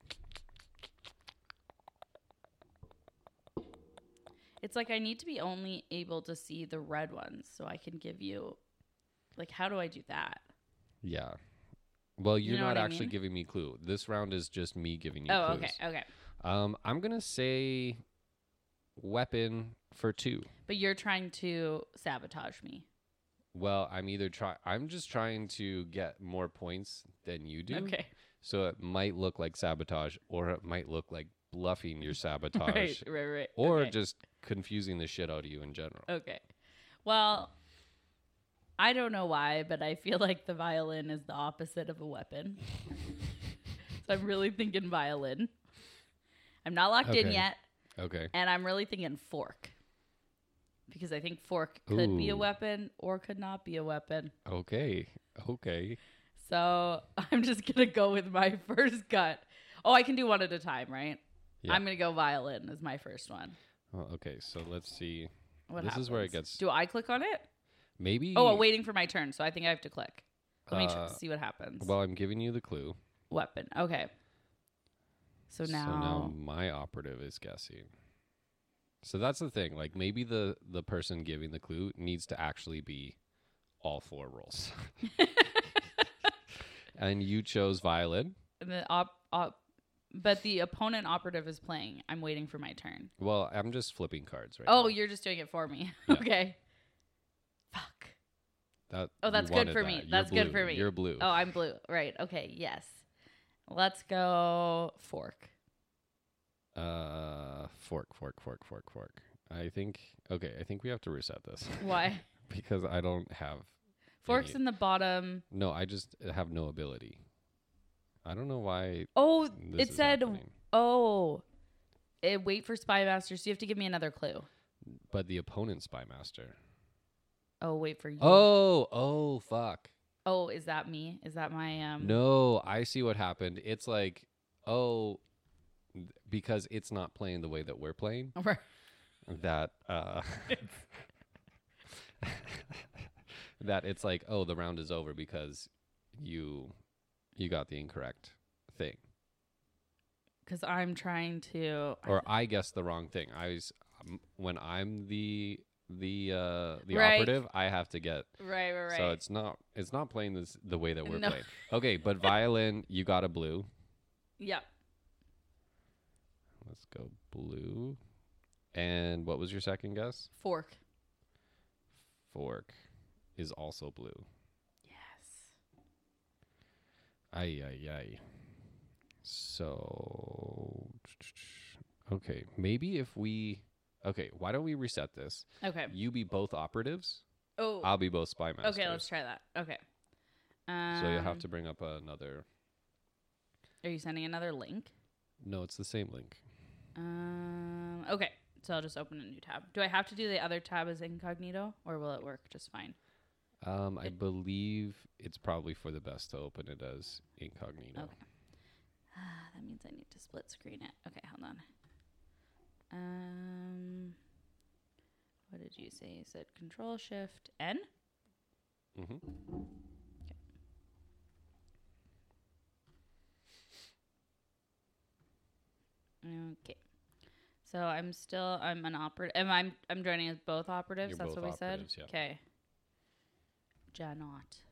It's like I need to be only able to see the red ones so I can give you... Like, how do I do that? Yeah. Well, you're You know not what I actually mean? giving me clue. This round is just me giving you Oh, clues. okay. I'm going to say weapon for 2. But you're trying to sabotage me. Well, I'm just trying to get more points than you do. Okay. So it might look like sabotage, or it might look like bluffing your sabotage, Right. or Okay. just confusing the shit out of you in general. Okay. Well, I don't know why, but I feel like the violin is the opposite of a weapon. So I'm really thinking violin. I'm not locked in Okay. yet, Okay. and I'm really thinking fork. Because I think fork could be a Ooh. weapon or could not be a weapon. Okay. So I'm just going to go with my first gut. Oh, I can do one at a time, right? Yeah. I'm going to go violin as my first one. Well, okay, so let's see. What This is where it happens? gets... Do I click on it? Maybe... Oh, I'm waiting for my turn, so I think I have to click. Let me Uh, see what happens. Well, I'm giving you the clue. Weapon. Okay. So now my operative is guessing. So that's the thing. Like, maybe the person giving the clue needs to actually be all 4 rolls. And you chose violin. but the opponent operative is playing. I'm waiting for my turn. Well, I'm just flipping cards right Oh, now. you're just doing it for me. Yeah. Okay. Fuck. You That's good wanted for that. me. You're That's good blue. for me. You're blue. Oh, I'm blue. Right. Okay. Yes. Let's go fork. Fork. I think we have to reset this. Why? Because I don't have Fork's any- in the bottom. No, I just have no ability. I don't know why Oh, this it is said, happening. wait for Spy Master. So you have to give me another clue. But the opponent's Spy Master. Oh, wait for you. Oh, fuck. Oh, is that me? Is that my No, I see what happened. It's like, because it's not playing the way that we're playing, that that it's like, the round is over because you got the incorrect thing. Because I'm trying to. Or I guessed the wrong thing. When I'm the Right. operative, I have to get. Right. So it's not playing this the way that we're No. playing. Okay, but violin, you got a blue. Yep. Let's go blue. And what was your second guess? Fork. Fork is also blue. Yes. Ay. So, okay, maybe if we... Okay, why don't we reset this? Okay. You be both operatives. Oh. I'll be both spy masters. Okay, let's try that. Okay. So you'll have to bring up another... Are you sending another link? No, it's the same link. Okay. So I'll just open a new tab. Do I have to do the other tab as incognito, or will it work just fine? I believe it's probably for the best to open it as incognito. Okay. That means I need to split screen it. Okay, hold on. What did you say? You said Control Shift N? Mm-hmm. Okay. So I'm an operative. I'm joining as both operatives. You're That's both what we operatives, said. yeah. Okay. Janot.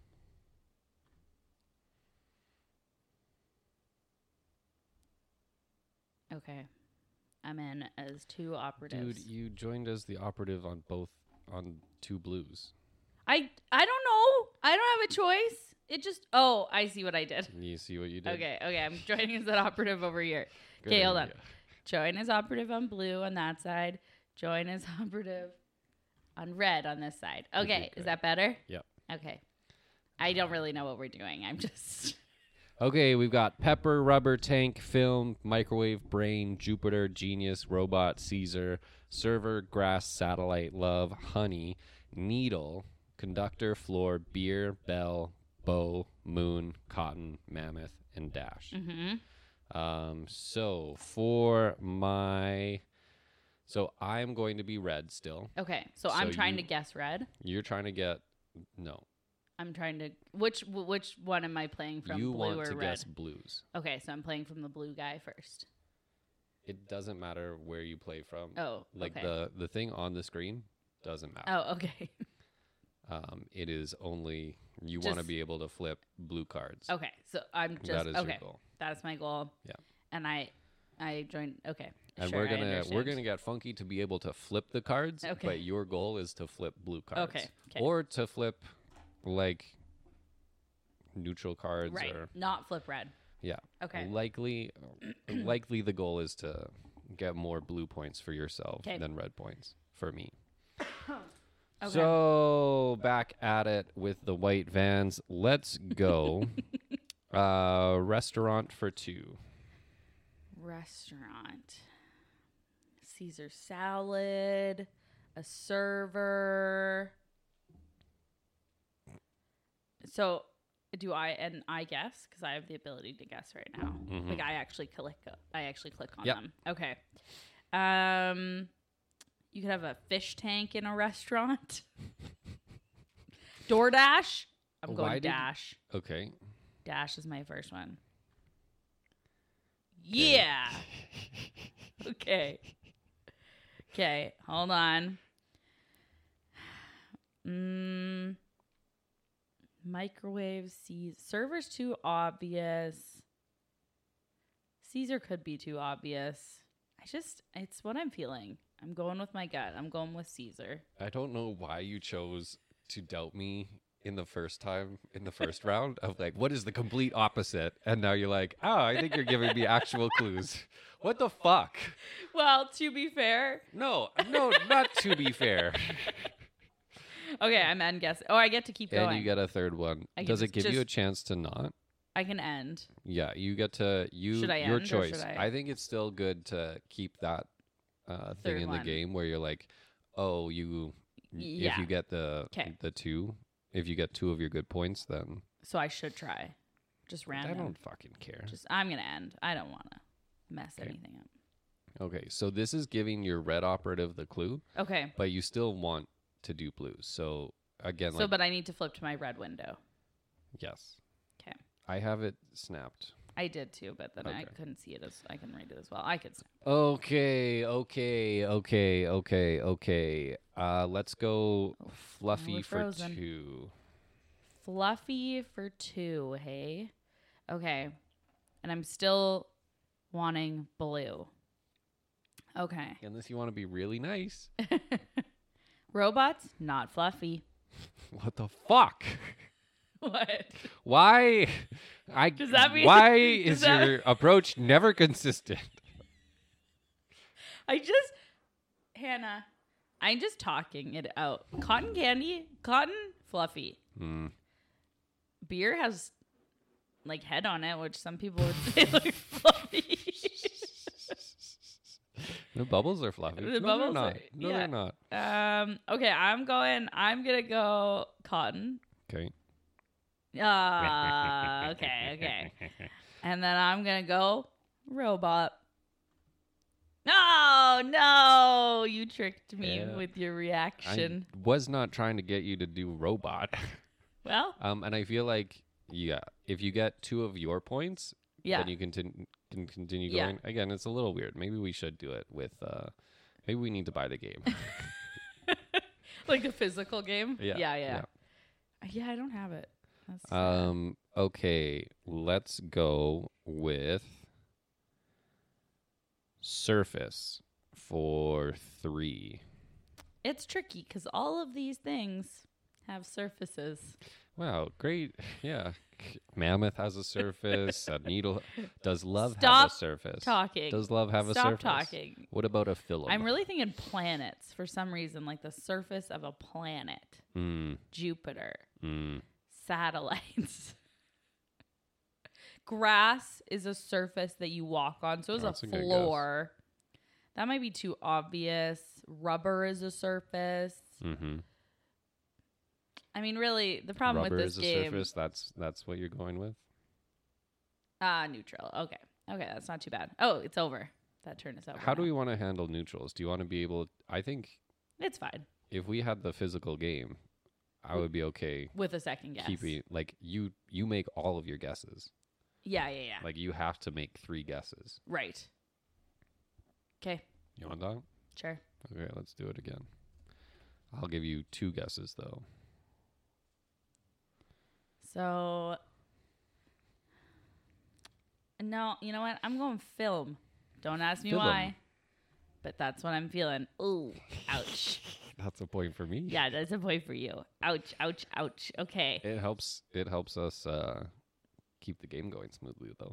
Okay. I'm in as 2 operatives. Dude, you joined as the operative on 2 blues. I don't know. I don't have a choice. It just I see what I did. You see what you did? Okay, I'm joining as an operative over here. Good Okay, hold on. idea. Join as operative on blue on that side. Join as operative on red on this side. You did Okay, good. is that better? Yep. Okay. I don't really know what we're doing. I'm just... Okay, we've got Pepper, Rubber, Tank, Film, Microwave, Brain, Jupiter, Genius, Robot, Caesar, Server, Grass, Satellite, Love, Honey, Needle, Conductor, Floor, Beer, Bell, Bow, Moon, Cotton, Mammoth, and Dash. Mm-hmm. So for my So I'm going to be red still. Okay, so So I'm trying you- to guess red. You're trying to get no. I'm trying to which one am I playing from? You blue want or to red? guess blues. Okay, so I'm playing from the blue guy first. It doesn't matter where you play from. Oh, Like okay. the thing on the screen doesn't matter. Oh, okay. It is only you want to Just- be able to flip blue cards. Okay, so I'm just That is okay. your goal. That's my goal. Yeah. And I joined. Okay. And sure, we're I gonna understand. get funky to be able to flip the cards. Okay. But your goal is to flip blue cards. Okay, Or to flip like neutral cards right, or not flip red. yeah. Okay. Likely the goal is to get more blue points for yourself 'Kay. than red points for me. Okay. So back at it with the white vans. Let's go. Restaurant for 2. Restaurant. Caesar salad, a server. So, do I guess because I have the ability to guess right now. Mhm. Like I actually click on Yep. them. Okay. You could have a fish tank in a restaurant. DoorDash. I'm Why going did- Dash. Okay. Dash is my first one. Yeah. Okay. Okay, hold on. Microwave Caesar. Server's too obvious. Caesar could be too obvious. It's what I'm feeling. I'm going with my gut. I'm going with Caesar. I don't know why you chose to doubt me in the first round of like, what is the complete opposite? And now you're like, oh, I think you're giving me actual clues. What the fuck? Well, to be fair. No, not to be fair. Okay, I'm end guessing. Oh, I get to keep going. And you get a third one. I Does can it give you a chance to not? I can end. Yeah, you get to Should I your end or choice. should I- I think it's still good to keep that thing Third in the one. game where you're like, oh, if Yeah. you get the 'Kay. 2, if you get 2 of your good points, then So I should try. Just random. I don't fucking care. I'm gonna end. I don't want to mess 'Kay. anything up. Okay, so this is giving your red operative the clue, Okay. but you still want to do blues. So again, So, but I need to flip to my red window. yes, Okay. I have it snapped. I did too, but then I Okay. couldn't see it as I can read it as well. I could. Okay. Let's go fluffy we're for frozen. 2. Fluffy for 2. Hey. Okay. And I'm still wanting blue. Okay. Unless you want to be really nice. Robots, not fluffy. What the fuck? What? Why? Does that mean- Why does is that- your approach never consistent? Hannah, I'm just talking it out. Cotton candy, cotton, fluffy. Beer has like head on it, which some people would say like fluffy. The bubbles are fluffy. The no, bubbles they're not. are- No, yeah. they're not. Okay, I'm gonna go cotton. Okay. Okay. And then I'm gonna go robot. Oh no, you tricked me Yeah. with your reaction. I was not trying to get you to do robot. Well, And I feel like, yeah, if you get 2 of your points, yeah. then you can continue Yeah. going. Again, it's a little weird. Maybe we should do it with, maybe we need to buy the game. Like a physical game? Yeah, Yeah, I don't have it. That's sad. Okay, let's go with surface for 3. It's tricky because all of these things have surfaces. Wow, great. Yeah. Mammoth has a surface. A needle. Does love have Stop a surface? talking. Does love have a Stop surface? talking. What about a film? I'm really thinking planets for some reason, like the surface of a planet, Jupiter, satellites. Grass is a surface that you walk on, so it's That's a a good floor. That might be too obvious. Rubber is a surface. Mm-hmm. I mean, really, the problem Rubber with this is a game. surface. That's what you're going with. Neutral. Okay, that's not too bad. Oh, it's over. that turn us over. How do now. we want to handle neutrals? Do you want to be able? I think It's fine if we had the physical game, I would be okay with a second guess. keeping like you make all of your guesses. Yeah. Like you have to make 3 guesses. Right. Okay. You want that? Sure. Okay, let's do it again. I'll give you 2 guesses though. So, no, you know what? I'm going film. Don't ask me Film. why, but that's what I'm feeling. Ooh, ouch. That's a point for me. Yeah, that's a point for you. Ouch, ouch, ouch. Okay. It helps us keep the game going smoothly though.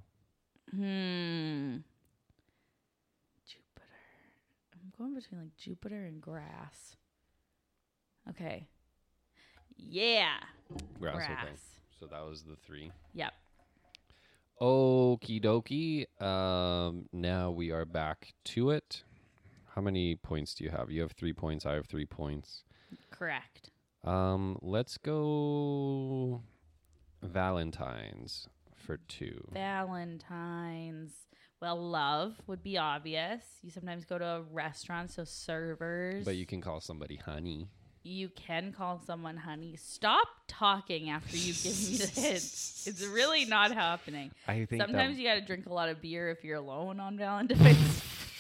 Jupiter. I'm going between like Jupiter and grass. Okay. Yeah. Grass. Okay. Grass. So that was the 3. Yep. Okie dokie. Now we are back to it. How many points do you have? You have 3 points. I have 3 points. Correct. Let's go Valentine's for 2. Valentine's. Well, love would be obvious. You sometimes go to a restaurant, so servers. But you can call somebody honey. You can call someone honey. Stop talking after you give me the hint. It's really not happening. I think Sometimes you got to drink a lot of beer if you're alone on Valentine's.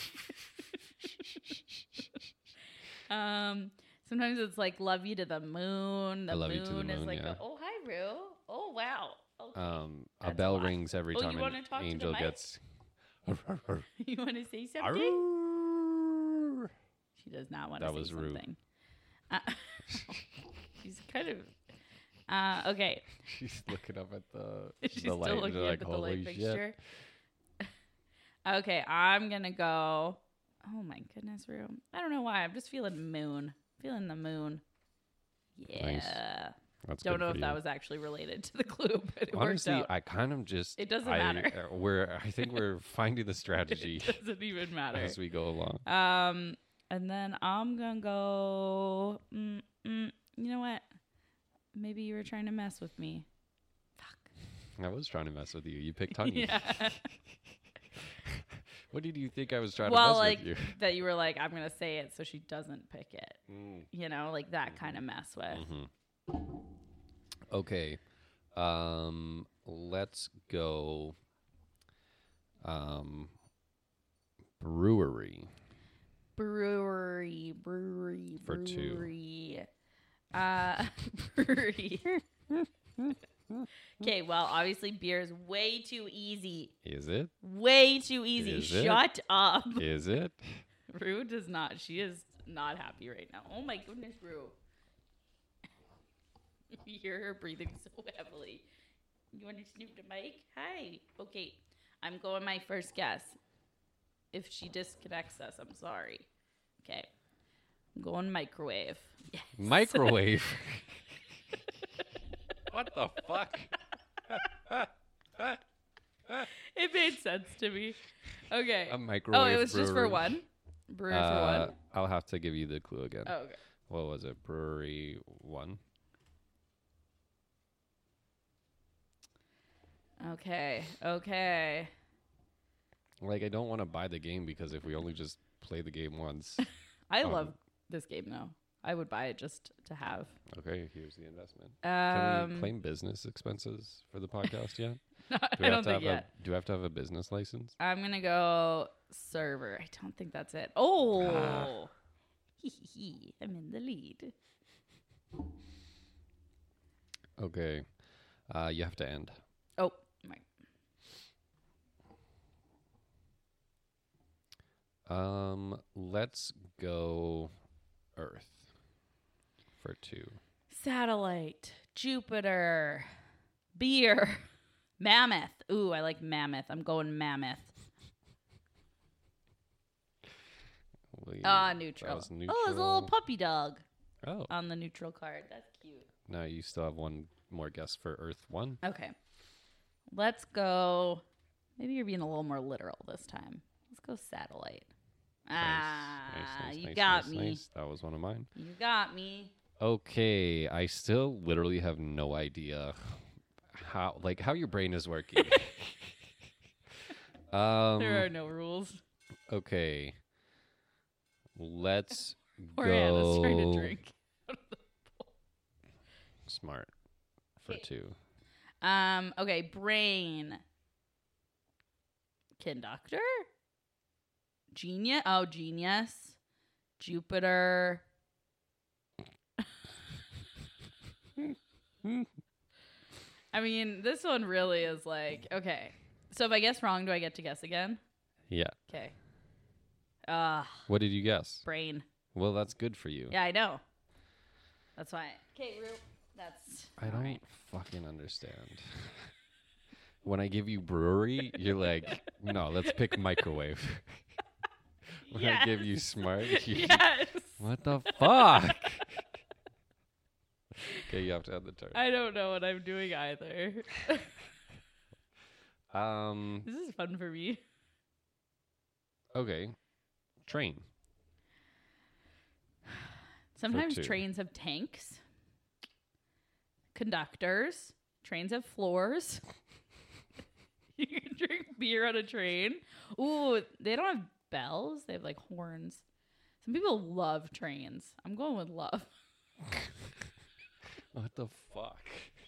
Sometimes it's like love you to the moon. The I love you to the moon is moon, like, yeah. oh, hi, Rue. Oh, wow. Okay. a That's bell a lot. rings every Oh, time you an wanna talk to the angel mic? gets. You want to say something? Arrrr. She does not want to That say was rude. something. She's kind of... okay. She's looking up at the She's the light. still looking like, up at the light "Holy shit." fixture. Okay, I'm going to go... Oh, my goodness, Rue. I don't know why. I'm just feeling moon. Feeling the moon. Yeah. Nice. That's Don't good know for if that you. was actually related to the clue, but it Honestly, worked out. I kind of just. It doesn't matter. I think we're finding the strategy It doesn't even matter. as we go along. And then I'm gonna go. You know what? Maybe you were trying to mess with me. Fuck. I was trying to mess with you. You picked honey. Yeah. What did you think I was trying Well, to mess like with you? that you were like, I'm gonna say it so she doesn't pick it. Mm. You know, like that kind of mess with. Okay. Let's go. Brewery. Brewery. For 2. Brewery. Okay, well, obviously beer is way too easy. Is it? Way too easy. Is it? Shut up. Is it? Rue does not. She is not happy right now. Oh my goodness, Rue. You hear her breathing so heavily. You want to snoop the mic? Hi. Okay. I'm going my first guess. If she disconnects us, I'm sorry. Okay. I'm going microwave. Yes. Microwave. What the fuck? It made sense to me. Okay. A microwave. Oh, it was just for brewery. one? Brewer for one? I'll have to give you the clue again. Oh, okay. What was it? Brewery 1. Okay. Like, I don't want to buy the game because if we only just play the game once. I love this game, though. I would buy it just to have. Okay, here's the investment. Can we claim business expenses for the podcast yet? I don't think yet. Do I have to have a business license? I'm going to go server. I don't think that's it. Oh. I'm in the lead. Okay. You have to end. Oh, my. Let's go Earth for 2. Satellite. Jupiter. Beer. Mammoth. Ooh, I like mammoth. I'm going mammoth. Neutral. That was Oh, there's a little neutral. puppy dog Oh, on the neutral card. That's cute. now you still have one more guess for Earth 1. Okay. Let's go. Maybe you're being a little more literal this time. Let's go satellite. Nice, You nice, got nice, me. nice. That was one of mine. You got me. Okay, I still literally have no idea how your brain is working. There are no rules. Okay. Let's Poor Anna's trying to go drink. smart for 2. Okay, brain. Conductor? Genius? Oh, genius. Jupiter. I mean, this one really is like, okay. So if I guess wrong, do I get to guess again? Yeah. Okay. What did you guess? Brain. Well, that's good for you. Yeah, I know. That's why. Okay, Rue. That's. I don't fucking understand. When I give you brewery, you're like, no, let's pick microwave. When I give you smart, Yes. what the fuck? Okay, you have to have the turn. I don't know what I'm doing either. This is fun for me. Okay. Train. Sometimes 2. trains have tanks, conductors, trains have floors. You can drink beer on a train. Ooh, they don't have bells. They have like horns. Some people love trains. I'm going with love. What the fuck?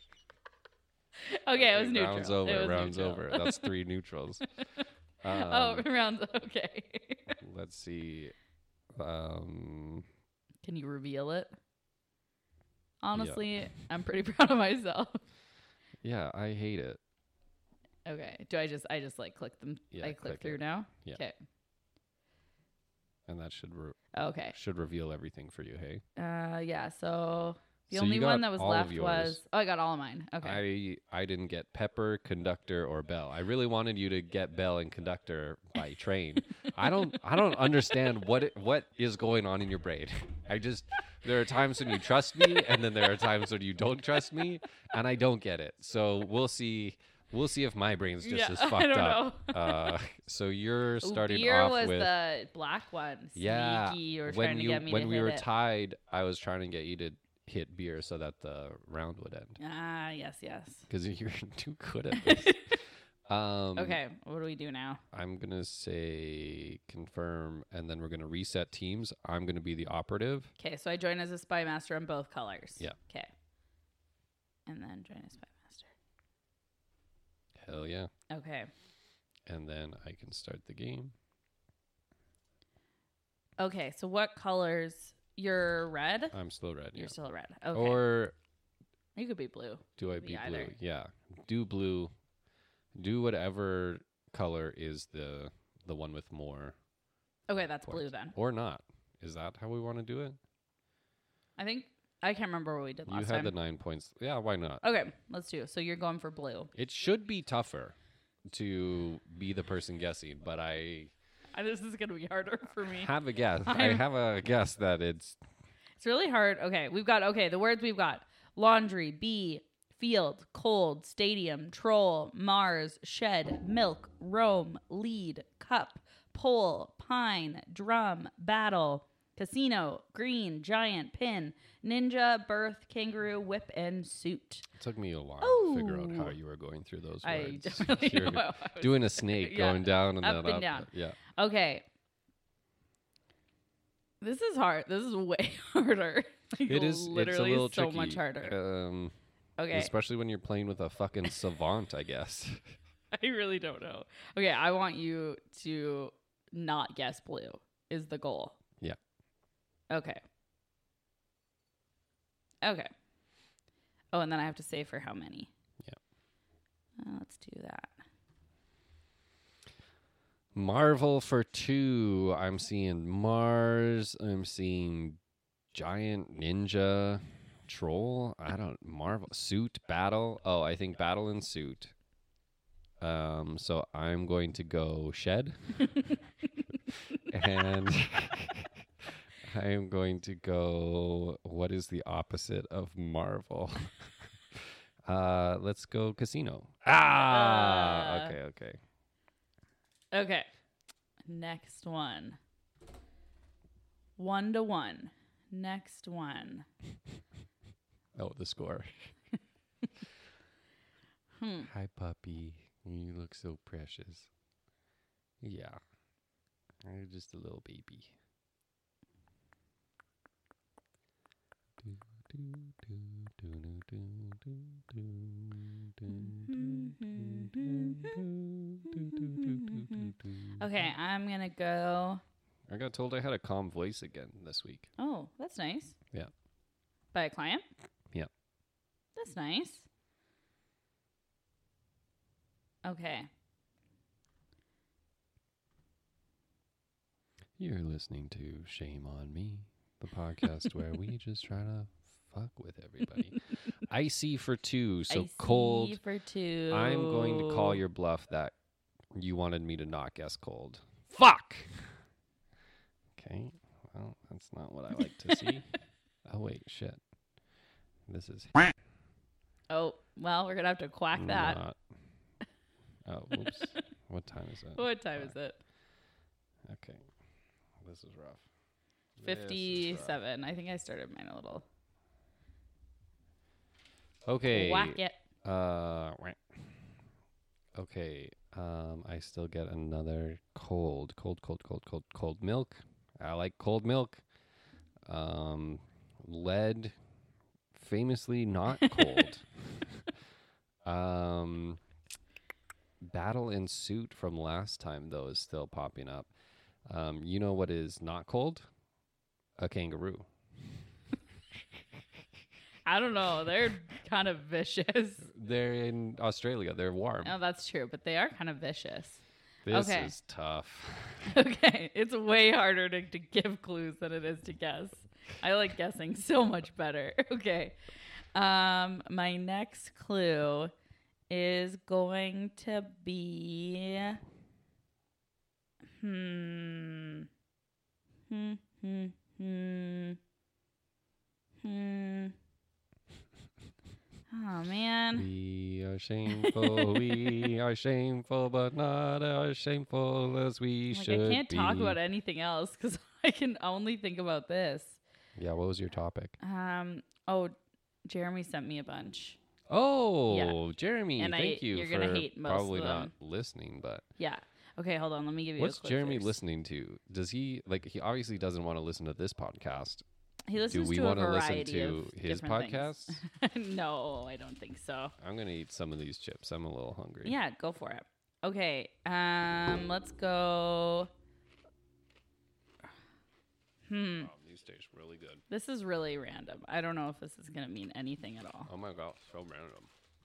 Okay, it was neutral. Rounds over. It was Rounds neutral. over. That's 3 neutrals. Oh, rounds. Okay. Let's see. Can you reveal it? Honestly, I'm pretty proud of myself. Yeah, I hate it. Okay. Do I just like click them? Yeah, I click click through it. now? Yeah. Okay. And that should Okay. should reveal everything for you, hey? Yeah, so the So only you one got that was all of left yours. was I got all of mine. Okay. I didn't get pepper, conductor, or bell. I really wanted you to get bell and conductor by train. I don't understand what is going on in your brain. There are times when you trust me, and then there are times when you don't trust me, and I don't get it. So we'll see. We'll see if my brain's just Yeah, as I fucked don't up. So you're Ooh, starting beer off was with the black one. yeah. Sneaky. You were when trying to you get me when to we hit were it. tied, I was trying to get you to hit beer so that the round would end. Ah, yes. Because you're too good at this. Okay, what do we do now? I'm going to say confirm, and then we're going to reset teams. I'm going to be the operative. Okay, so I join as a spy master on both colors. Yeah. Okay. And then join as spy master. Hell yeah. Okay. And then I can start the game. Okay, so what colors? You're red? I'm still red. You're Yeah. still red. Okay. Or you could be blue. do I Could be blue? either. Yeah. Do blue. Do whatever color is the one with more. Okay, that's points. blue then. Or not. Is that how we want to do it? I can't remember what we did You last had time. the 9 points. Yeah, why not? Okay, let's do it. So you're going for blue. It should be tougher to be the person guessing, but I This is going to be harder for me. have a guess. I have a guess that it's It's really hard. Okay, the words we've got. Laundry, bee, field, cold, stadium, troll, Mars, shed, milk, Rome, lead, cup, pole, pine, drum, battle, casino, green, giant, pin, ninja, birth, kangaroo, whip, and suit. It took me a while to figure out how Oh. you were going through those I words. don't really You're know how I was doing a snake Yeah, going down and up then and up. down. Yeah. Okay. This is hard. This is way harder. Like, It is literally it's a little so tricky. much harder. Okay. Especially when you're playing with a fucking savant, I guess. I really don't know. Okay, I want you to not guess blue is the goal. Yeah. Okay. Okay. Oh, and then I have to say for how many. Yeah. Let's do that. Marvel for 2. I'm seeing Mars. I'm seeing giant ninja troll. Marvel suit battle. Oh, I think battle and suit. So I'm going to go shed. And I am going to go what is the opposite of Marvel? Let's go casino. Okay. Okay. Next one. 1-1. Next one. Oh, the score. Hi, puppy. You look so precious. Yeah. You're just a little baby. Okay, I'm going to go. I got told I had a calm voice again this week. Oh, that's nice. Yeah. By a client? Yeah. That's nice. Okay. You're listening to Shame on Me, the podcast where we just try to fuck with everybody. Icy for two, so Icy cold. for two. I'm going to call your bluff that you wanted me to not guess cold. Fuck! Okay, well, that's not what I like to see. Oh, wait, shit. This is... Oh, well, we're going to have to quack that. not- Oh, whoops. What time is it? What time is it? Okay. This is rough. This is rough. 57. I think I started mine a little. Okay. Whack it. Whack. Okay. I still get another cold milk. I like cold milk. Lead, famously not cold. Battle in Suit from last time, though, is still popping up. You know what is not cold? A kangaroo. I don't know. They're kind of vicious. They're in Australia. They're warm. Oh, that's true, but they are kind of vicious. This okay. is tough. Okay, it's way harder to give clues than it is to guess. I like guessing so much better. Okay. My next clue is going to be Oh man. We are shameful, but not as shameful as we should I can't be. talk about anything else because I can only think about this. Yeah, what was your topic? Oh, Jeremy sent me a bunch. Oh, Yeah. Jeremy, And thank you you're for gonna hate most probably of them. not listening, but Yeah. Okay, hold on. Let me give you what's a clue Jeremy first. listening to? Does he, he obviously doesn't want to listen to this podcast. He listens Do we to a want to listen variety to of his different podcast? things. No, I don't think so. I'm going to eat some of these chips. I'm a little hungry. Yeah, go for it. Okay, let's go. Oh, these taste really good. This is really random. I don't know if this is going to mean anything at all. Oh my God, so random.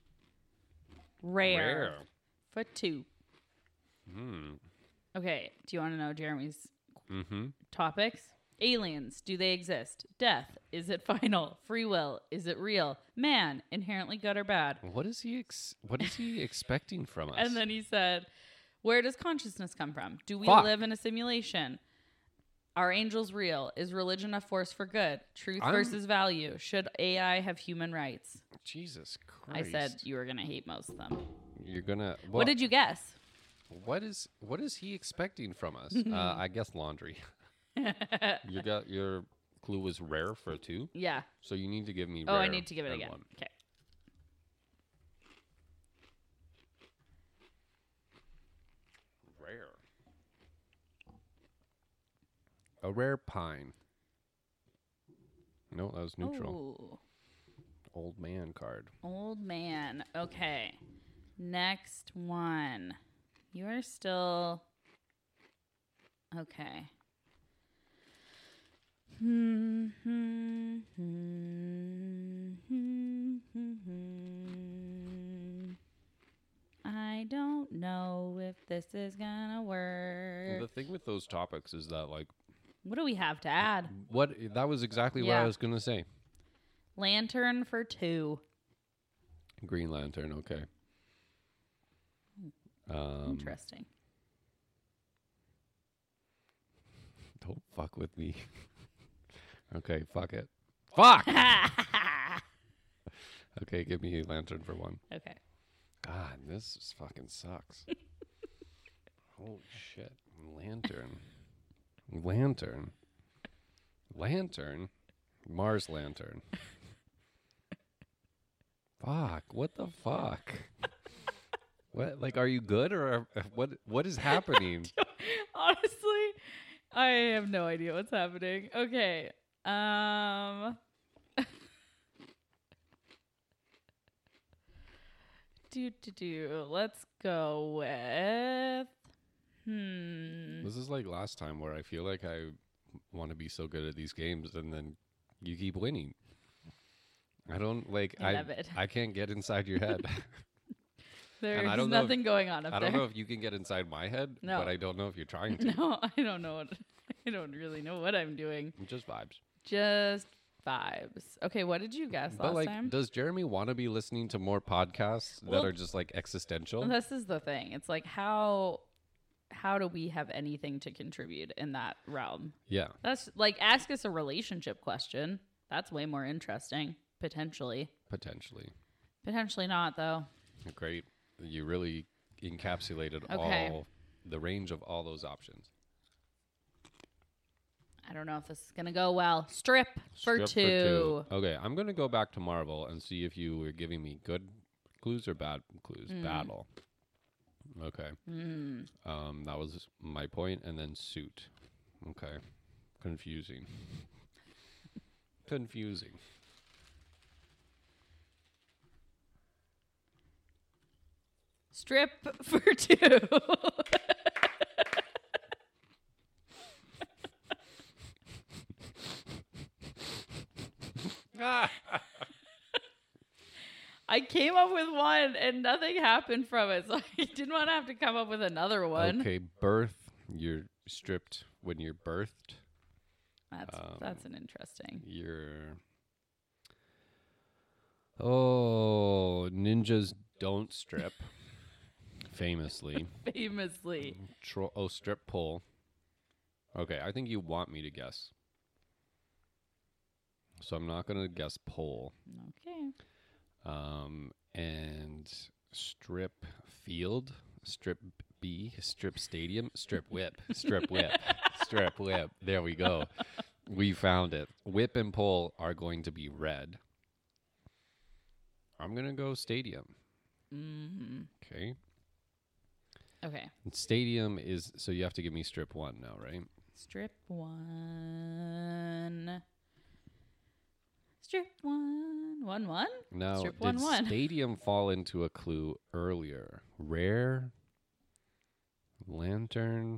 Rare. For two. Hmm. Okay, do you want to know Jeremy's Mm-hmm. topics? Aliens, do they exist? Death, is it final? Free will, is it real? Man, inherently good or bad? What is he expecting from us? And then he said, where does consciousness come from? Do we Fuck. live in a simulation? Are angels real? Is religion a force for good? Truth I'm- versus value? Should AI have human rights? Jesus Christ. I said you were going to hate most of them. You're gonna. What did you guess? What is he expecting from us? I guess laundry. Your clue was rare for two, Yeah. so you need to give me. Oh, I rare need to give it and again. one. Okay. Rare. A rare pine. No, that was neutral. Ooh. Old man card. Old man. Okay. Next one. You are still. Okay. I don't know if this is gonna work. The thing with those topics is that, What do we have to add? that was exactly what Yeah. I was gonna say. Lantern for two. Green Lantern, okay. Interesting. Don't fuck with me. Okay, fuck it. Fuck! Okay, give me a lantern for one. Okay. God, this fucking sucks. Holy shit. Lantern. Mars lantern. Fuck, what the fuck? What, are you good or what is happening? Honestly, I have no idea what's happening. Okay. Let's go with. This is like last time where I feel like I want to be so good at these games and then you keep winning. I don't like. I love it. I can't get inside your head. There's I don't know nothing going on up there. I don't know if you can get inside my head, No. but I don't know if you're trying to. No, I don't know what. I don't really know what I'm doing. Just vibes. Just vibes. Okay, what did you guess But last time? does Jeremy want to be listening to more podcasts Well, that are just like existential? This is the thing. It's like how do we have anything to contribute in that realm? Yeah. That's like ask us a relationship question. That's way more interesting. Potentially. Potentially not though. Great. You really encapsulated Okay. all the range of all those options. I don't know if this is gonna go well. Strip for Strip two. Okay, I'm going to go back to Marvel and see if you were giving me good clues or bad clues. Battle. Okay. That was my point. And then suit. Okay. Confusing. Confusing. Strip for two. I came up with one and nothing happened from it, so I didn't want to have to come up with another one. Okay, birth. You're stripped when you're birthed. That's an interesting. Ninjas don't strip. Famously. Famously. Strip pull. Okay, I think you want me to guess. So I'm not going to guess pull. Okay. And strip field, strip B, strip stadium, strip whip, strip whip, strip whip. There we go. We found it. Whip and pull are going to be red. I'm going to go stadium. Mm-hmm. Okay. Okay. And stadium is, so you have to give me strip one now, right? Strip one. Strip one. 1-1? Now, Strip did 1-1. stadium fall into a clue earlier? Rare? Lantern?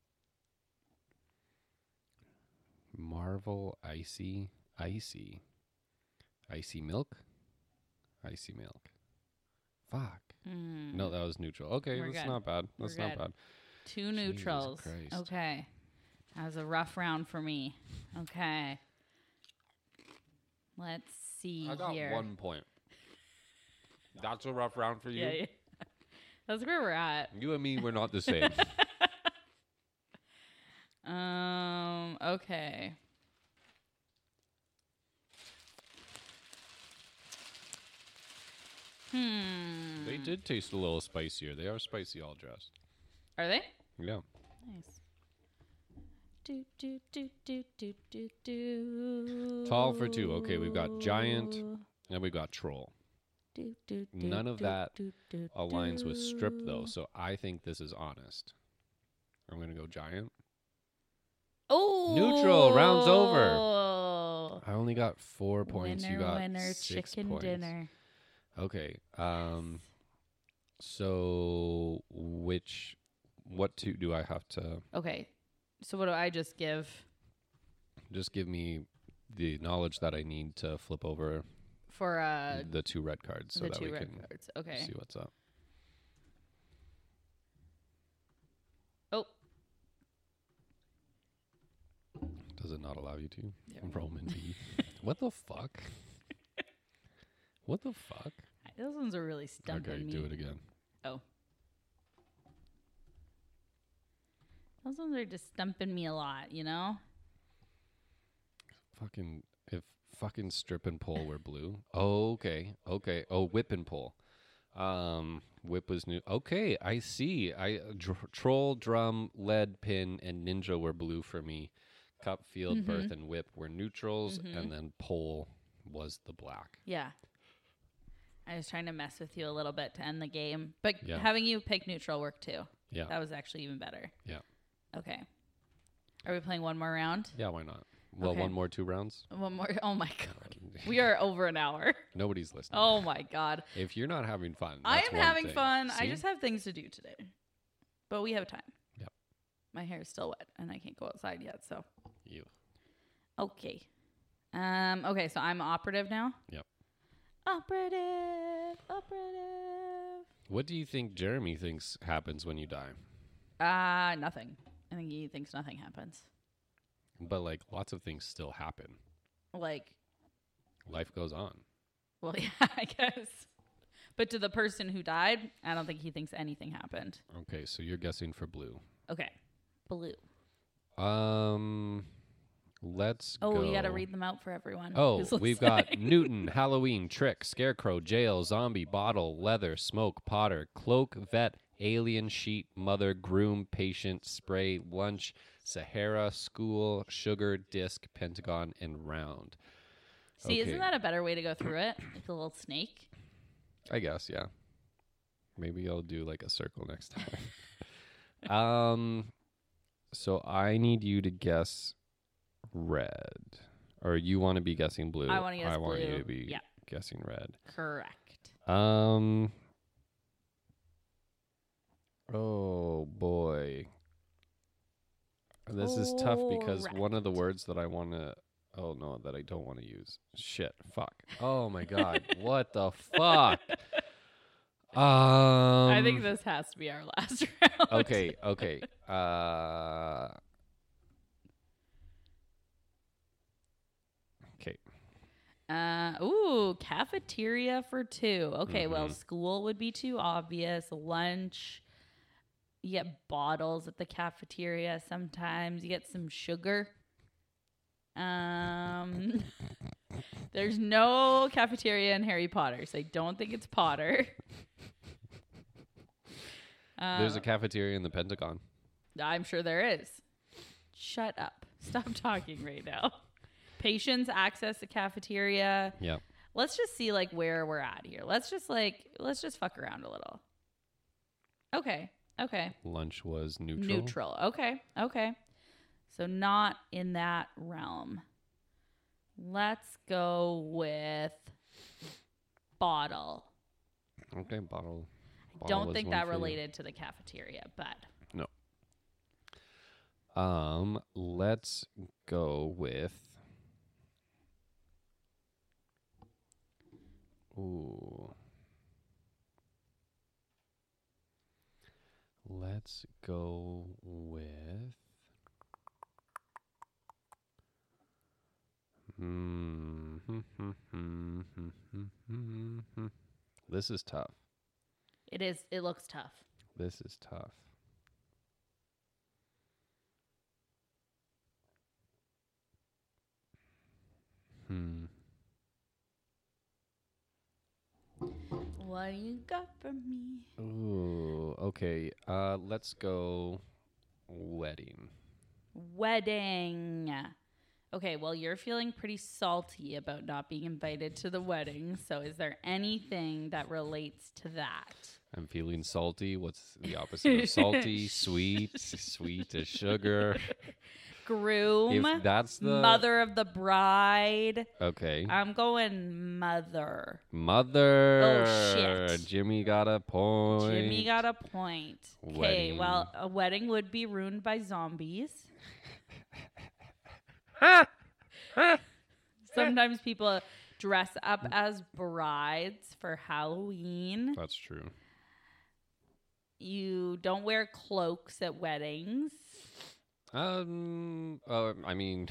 Marvel? Icy? Icy milk? Icy milk. Fuck. No, that was neutral. Okay, We're that's good. not bad. That's We're not good. bad. Two Jesus neutrals. Christ. Okay. That was a rough round for me. Okay. Let's see I got here. 1 point. That's a rough round for you? Yeah. That's where we're at. You and me, we're not the same. Okay. They did taste a little spicier. They are spicy all dressed. Are they? Yeah. Nice. Do. Tall for two. Okay, we've got giant and we've got troll. None of that aligns with strip, though, so I think this is honest. I'm going to go giant. Oh! Neutral. Round's over. I only got 4 points. Winner, You got winner, 6 chicken points. dinner. Okay. So what two do I have to? Okay. So what do I just give? Just give me the knowledge that I need to flip over For the 2 red cards so the that 2 we red can cards. Okay. see what's up. Oh. Does it not allow you to? Yeah. Roman V. What the fuck? What the fuck? Those ones are really stumping Okay, me. do it again. Oh. Those ones are just stumping me a lot, you know? If fucking strip and pull were blue. Oh, okay. Okay. Oh, whip and pull. Whip was new. Okay, I see. Troll, drum, lead, pin, and ninja were blue for me. Cup, field, birth, and whip were neutrals, and then pole was the black. Yeah. I was trying to mess with you a little bit to end the game. But Yeah. having you pick neutral worked too. Yeah. That was actually even better. Yeah. Okay. Are we playing one more round? Yeah, why not? Well, Okay. one more 2 rounds. One more. Oh my god. We are over an hour. Nobody's listening. Oh my god. If you're not having fun, I that's am one having thing. fun. I See? just have things to do today. But we have time. Yep. My hair is still wet and I can't go outside yet, so. You. Okay. Okay, so I'm operative now. Yep. Operative. What do you think Jeremy thinks happens when you die? Nothing. I think he thinks nothing happens. But like lots of things still happen. Like, Life goes on. well, yeah, I guess. But to the person who died, I don't think he thinks anything happened. Okay, so you're guessing for blue. Okay. Blue. Let's Oh, go. you got to read them out for everyone. Oh, who's we've got listening. Newton, Halloween, Trick, Scarecrow, Jail, Zombie, Bottle, Leather, Smoke, Potter, Cloak, Vet, Alien, Sheet, Mother, Groom, Patient, Spray, Lunch, Sahara, School, Sugar, Disc, Pentagon, and Round. See, Okay. isn't that a better way to go through it? Like a little snake? I guess, yeah. Maybe I'll do like a circle next time. So I need you to guess red. Or you want to be guessing blue. I wanna guess I want you blue. to be Yeah. guessing red. Correct. Oh boy. This is tough because one of the Correct. words that I want to that I don't want to use. Shit. Fuck. Oh my god. What the fuck? I think this has to be our last round. Okay. Okay. Cafeteria for 2. Okay, well, school would be too obvious. Lunch. You get bottles at the cafeteria sometimes. You get some sugar. There's no cafeteria in Harry Potter, so I don't think it's Potter. There's a cafeteria in the Pentagon. I'm sure there is. Shut up. Stop talking right now. Patients access the cafeteria. Yeah. Let's just see like where we're at here. Let's just fuck around a little. Okay. Lunch was neutral. Neutral. Okay. So not in that realm. Let's go with bottle. Okay, bottle. Don't was think one that for you. related to the cafeteria, but No. Let's go with. Ooh. Let's go with. This is tough. it is. It looks tough. This is tough. What do you got for me? Ooh, okay. Let's go wedding. Wedding. Okay, well, you're feeling pretty salty about not being invited to the wedding. So is there anything that relates to that? I'm feeling salty. What's the opposite of salty? Sweet. Sweet as sugar. Groom. If that's the Mother of the bride. Okay. I'm going mother. Mother. Oh, shit. Jimmy got a point. Jimmy got a point. Okay, Wedding. well, a wedding would be ruined by zombies. Sometimes people dress up as brides for Halloween. That's true. You don't wear cloaks at weddings. I mean,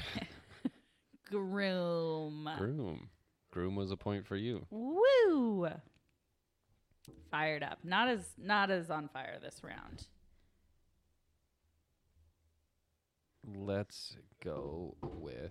Groom. groom. Groom was a point for you. Woo! Fired up. Not as on fire this round. Let's go with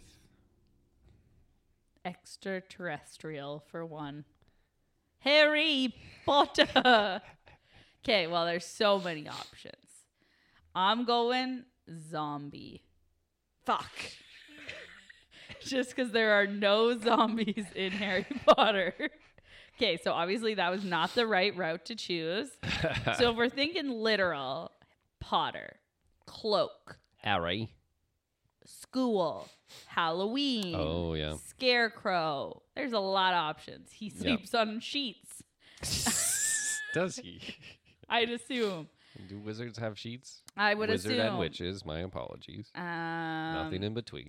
Extraterrestrial for 1. Harry Potter. Okay, well, there's so many options. I'm going zombie. Fuck. Just because there are no zombies in Harry Potter. Okay, so obviously that was not the right route to choose. So if we're thinking literal, Potter, cloak, Harry. school, Halloween. Oh, yeah. Scarecrow. There's a lot of options. He sleeps on sheets. Does he? I'd assume. Do wizards have sheets? I would Wizard assume. and witches, my apologies. Nothing in between.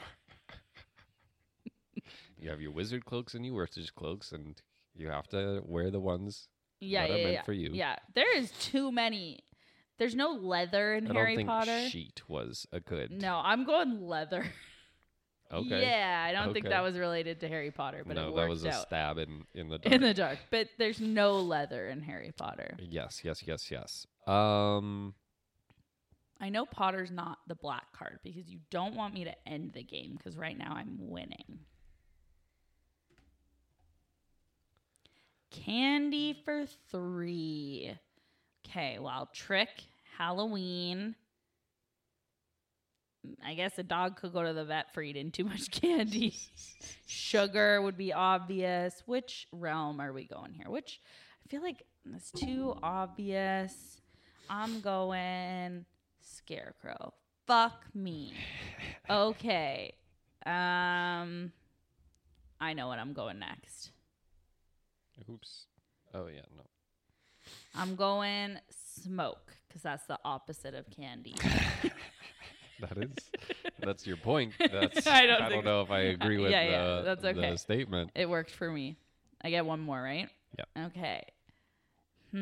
You have your wizard cloaks and your witch's cloaks, and you have to wear the ones that are meant for you. Yeah, there is too many. There's no leather in Harry Potter. I don't think sheet was a good. No, I'm going leather. Okay. Yeah, I don't think Okay. that was related to Harry Potter, but it No, worked that was a out. stab in the dark. In the dark. But there's no leather in Harry Potter. Yes. I know Potter's not the black card because you don't want me to end the game because right now I'm winning. Candy for 3. Okay, well, trick, Halloween. I guess a dog could go to the vet for eating too much candy. Sugar would be obvious. Which realm are we going here? Which I feel like it's too obvious. I'm going Scarecrow. Fuck me. Okay. I know what I'm going next. Oops. Oh yeah, no. I'm going smoke because that's the opposite of candy. That's your point. That's, I I don't don't, think- know if I agree with Yeah, that's okay. the statement. It worked for me. I get one more, right? Yeah. Okay. I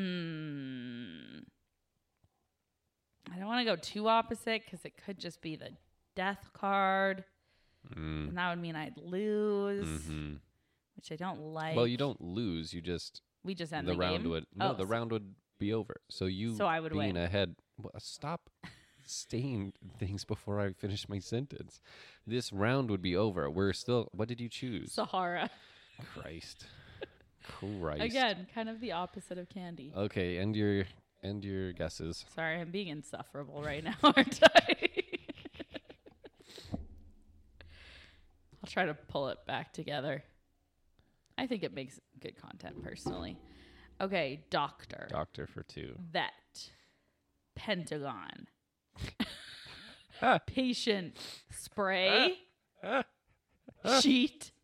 don't want to go too opposite because it could just be the death card. And that would mean I'd lose, which I don't like. Well, you don't lose. You just We just end the the round game? would the so- round would be over. So I would being win. ahead. Well, stop saying things before I finish my sentence. This round would be over. We're still. What did you choose? Sahara. Christ. Again, kind of the opposite of candy. Okay, end your guesses. Sorry, I'm being insufferable right now, aren't I? I'll try to pull it back together. I think it makes good content personally. Okay, doctor. Doctor for 2. Vet. Pentagon. Patient. Spray. Sheet.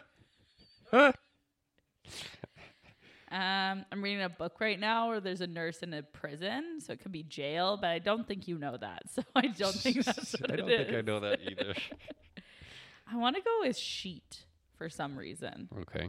I'm reading a book right now where there's a nurse in a prison, so it could be jail, but I don't think you know that, so I don't think that's what I don't it think I is. know that either. I want to go with sheet for some reason. Okay.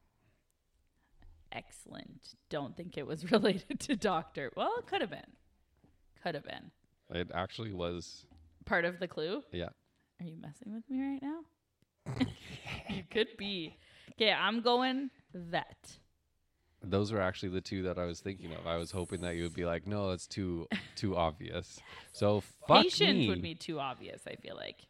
Excellent. Don't think it was related to doctor. Well, it could have been. Could have been. It actually was. Part of the clue? Yeah. Are you messing with me right now? You could be. Okay, I'm going vet. Those were actually the 2 that I was thinking of. I was hoping that you would be like, no, it's too obvious. So fuck Patient me. would be too obvious, I feel like.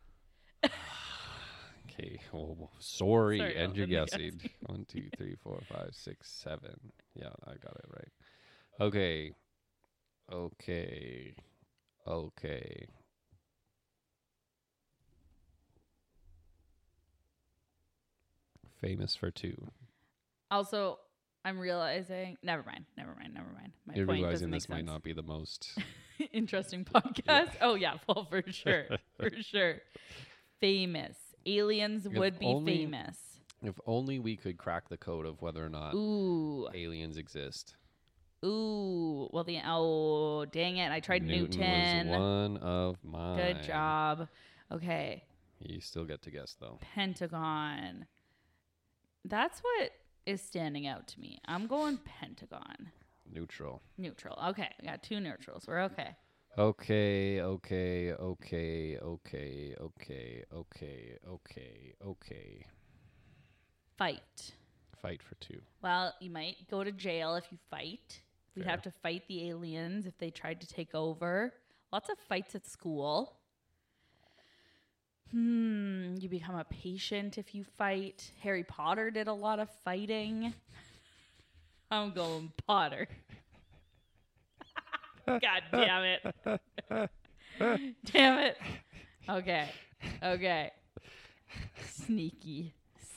Okay. Well, sorry. Sorry, End your let me guessing. 1, 2, 3, 4, 5, 6, 7. Yeah, I got it right. Okay. Famous for 2. Also, I'm realizing. Never mind. My You're point realizing doesn't make this might sense. not be the most. Interesting podcast. Oh yeah, well for sure, for sure. Famous aliens If would be only- famous. If only we could crack the code of whether or not Ooh, aliens exist. ooh. Well, dang it! I tried Newton. was one of mine. Good job. Okay, You still get to guess though. Pentagon. That's what is standing out to me. I'm going Pentagon. Neutral. Neutral. Okay, we got 2 neutrals. We're okay. Okay. Fight. Fight for 2. Well, you might go to jail if you fight. We'd Fair. have to fight the aliens if they tried to take over. Lots of fights at school. You become a patient if you fight. Harry Potter did a lot of fighting. I'm going Potter. God damn it. Damn it. Okay. Sneaky.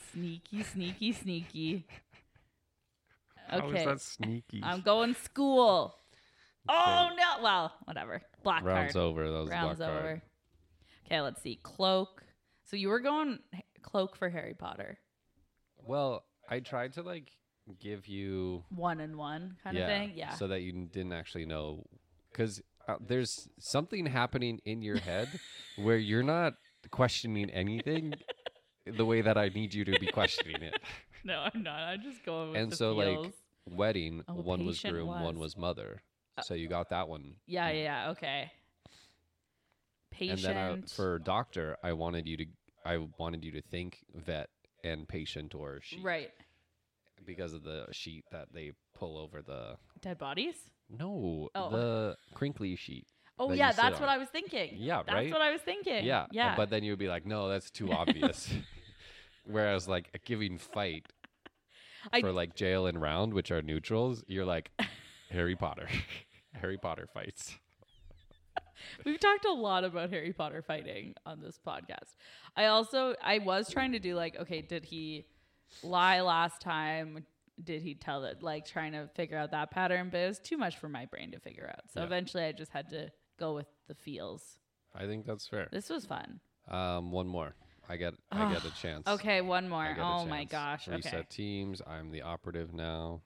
How is Okay. that sneaky? I'm going school. Oh no! Well, whatever. Black Round's card. over. That was Round's black over. card. Okay, let's see. Cloak. So you were going cloak for Harry Potter. Well, I tried to like give you 1 and 1 kind of thing. Yeah. so that you didn't actually know, because there's something happening in your head where you're not questioning anything the way that I need you to be questioning it. No, I'm not. I'm just going with And the so feels. like wedding, Oh, one was patient groom, one was. was mother. So you got that one. Yeah. Okay. Patient. And then for doctor, I wanted you to think vet and patient or sheet. Right. Because of the sheet that they pull over the Dead bodies? No, Oh. the crinkly sheet. Oh, that yeah, you sit that's what on. I was thinking. Yeah, That's right? what I was thinking. Yeah. Yeah. But then you would be like, no, that's too obvious. Whereas like giving fight for like jail and round, which are neutrals, you're like Harry Potter. Harry Potter fights. We've talked a lot about Harry Potter fighting on this podcast. I was trying to do like, okay, did he lie last time? Did he tell it? Like trying to figure out that pattern, but it was too much for my brain to figure out. So eventually I just had to go with the feels. I think that's fair. This was fun. One more. I get a chance. Okay, one more. I get a Oh my chance. gosh. Reset Okay. teams. I'm the operative now.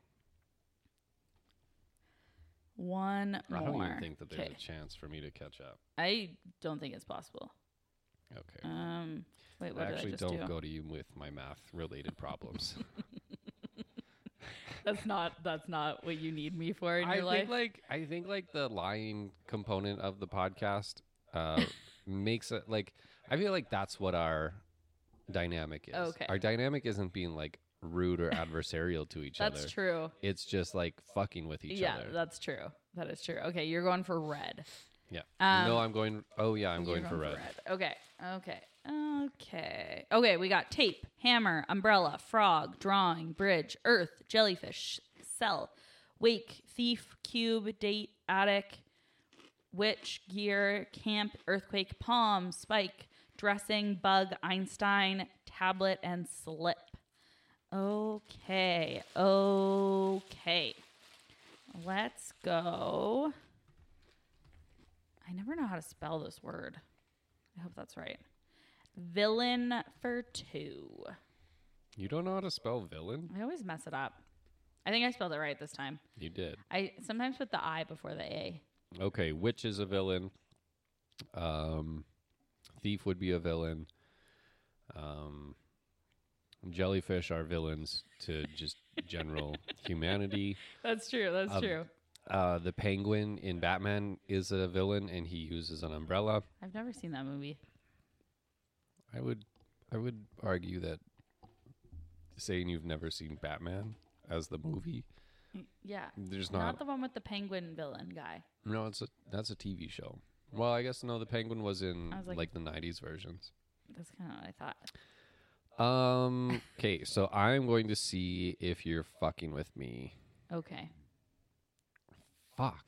One more. I don't even think that there's Okay. a chance for me to catch up. I don't think it's possible. Okay. Wait, what I did I actually just don't do? go to you with my math related problems. That's not what you need me for in your life. I think the lying component of the podcast makes it like I feel like that's what our dynamic is. Okay. Our dynamic isn't being like rude or adversarial to each other. That's true. It's just like fucking with each Yeah, other. that's true. That is true. Okay, you're going for red. Yeah. Um, no, I'm going. Oh yeah, I'm You're going for red. Okay. Okay, we got tape, hammer, umbrella, frog, drawing, bridge, earth, jellyfish, cell, wake, thief, cube, date, attic, witch, gear, camp, earthquake, palm, spike, dressing, bug, Einstein, tablet, and slip. Okay. Let's go. I never know how to spell this word. I hope that's right. Villain for 2. You don't know how to spell villain? I always mess it up. I think I spelled it right this time. You did. I sometimes put the I before the A. Okay, witch is a villain. Thief would be a villain. Jellyfish are villains to just general humanity. That's true. That's true. The Penguin in Batman is a villain, and he uses an umbrella. I've never seen that movie. I would argue that saying you've never seen Batman as the movie, Yeah. there's Not not. the one with the penguin villain guy. No, that's a TV show. Well, I guess no. The Penguin was in I was like- like the '90s versions. That's kind of what I thought. Okay, so I'm going to see if you're fucking with me. Okay. Fuck.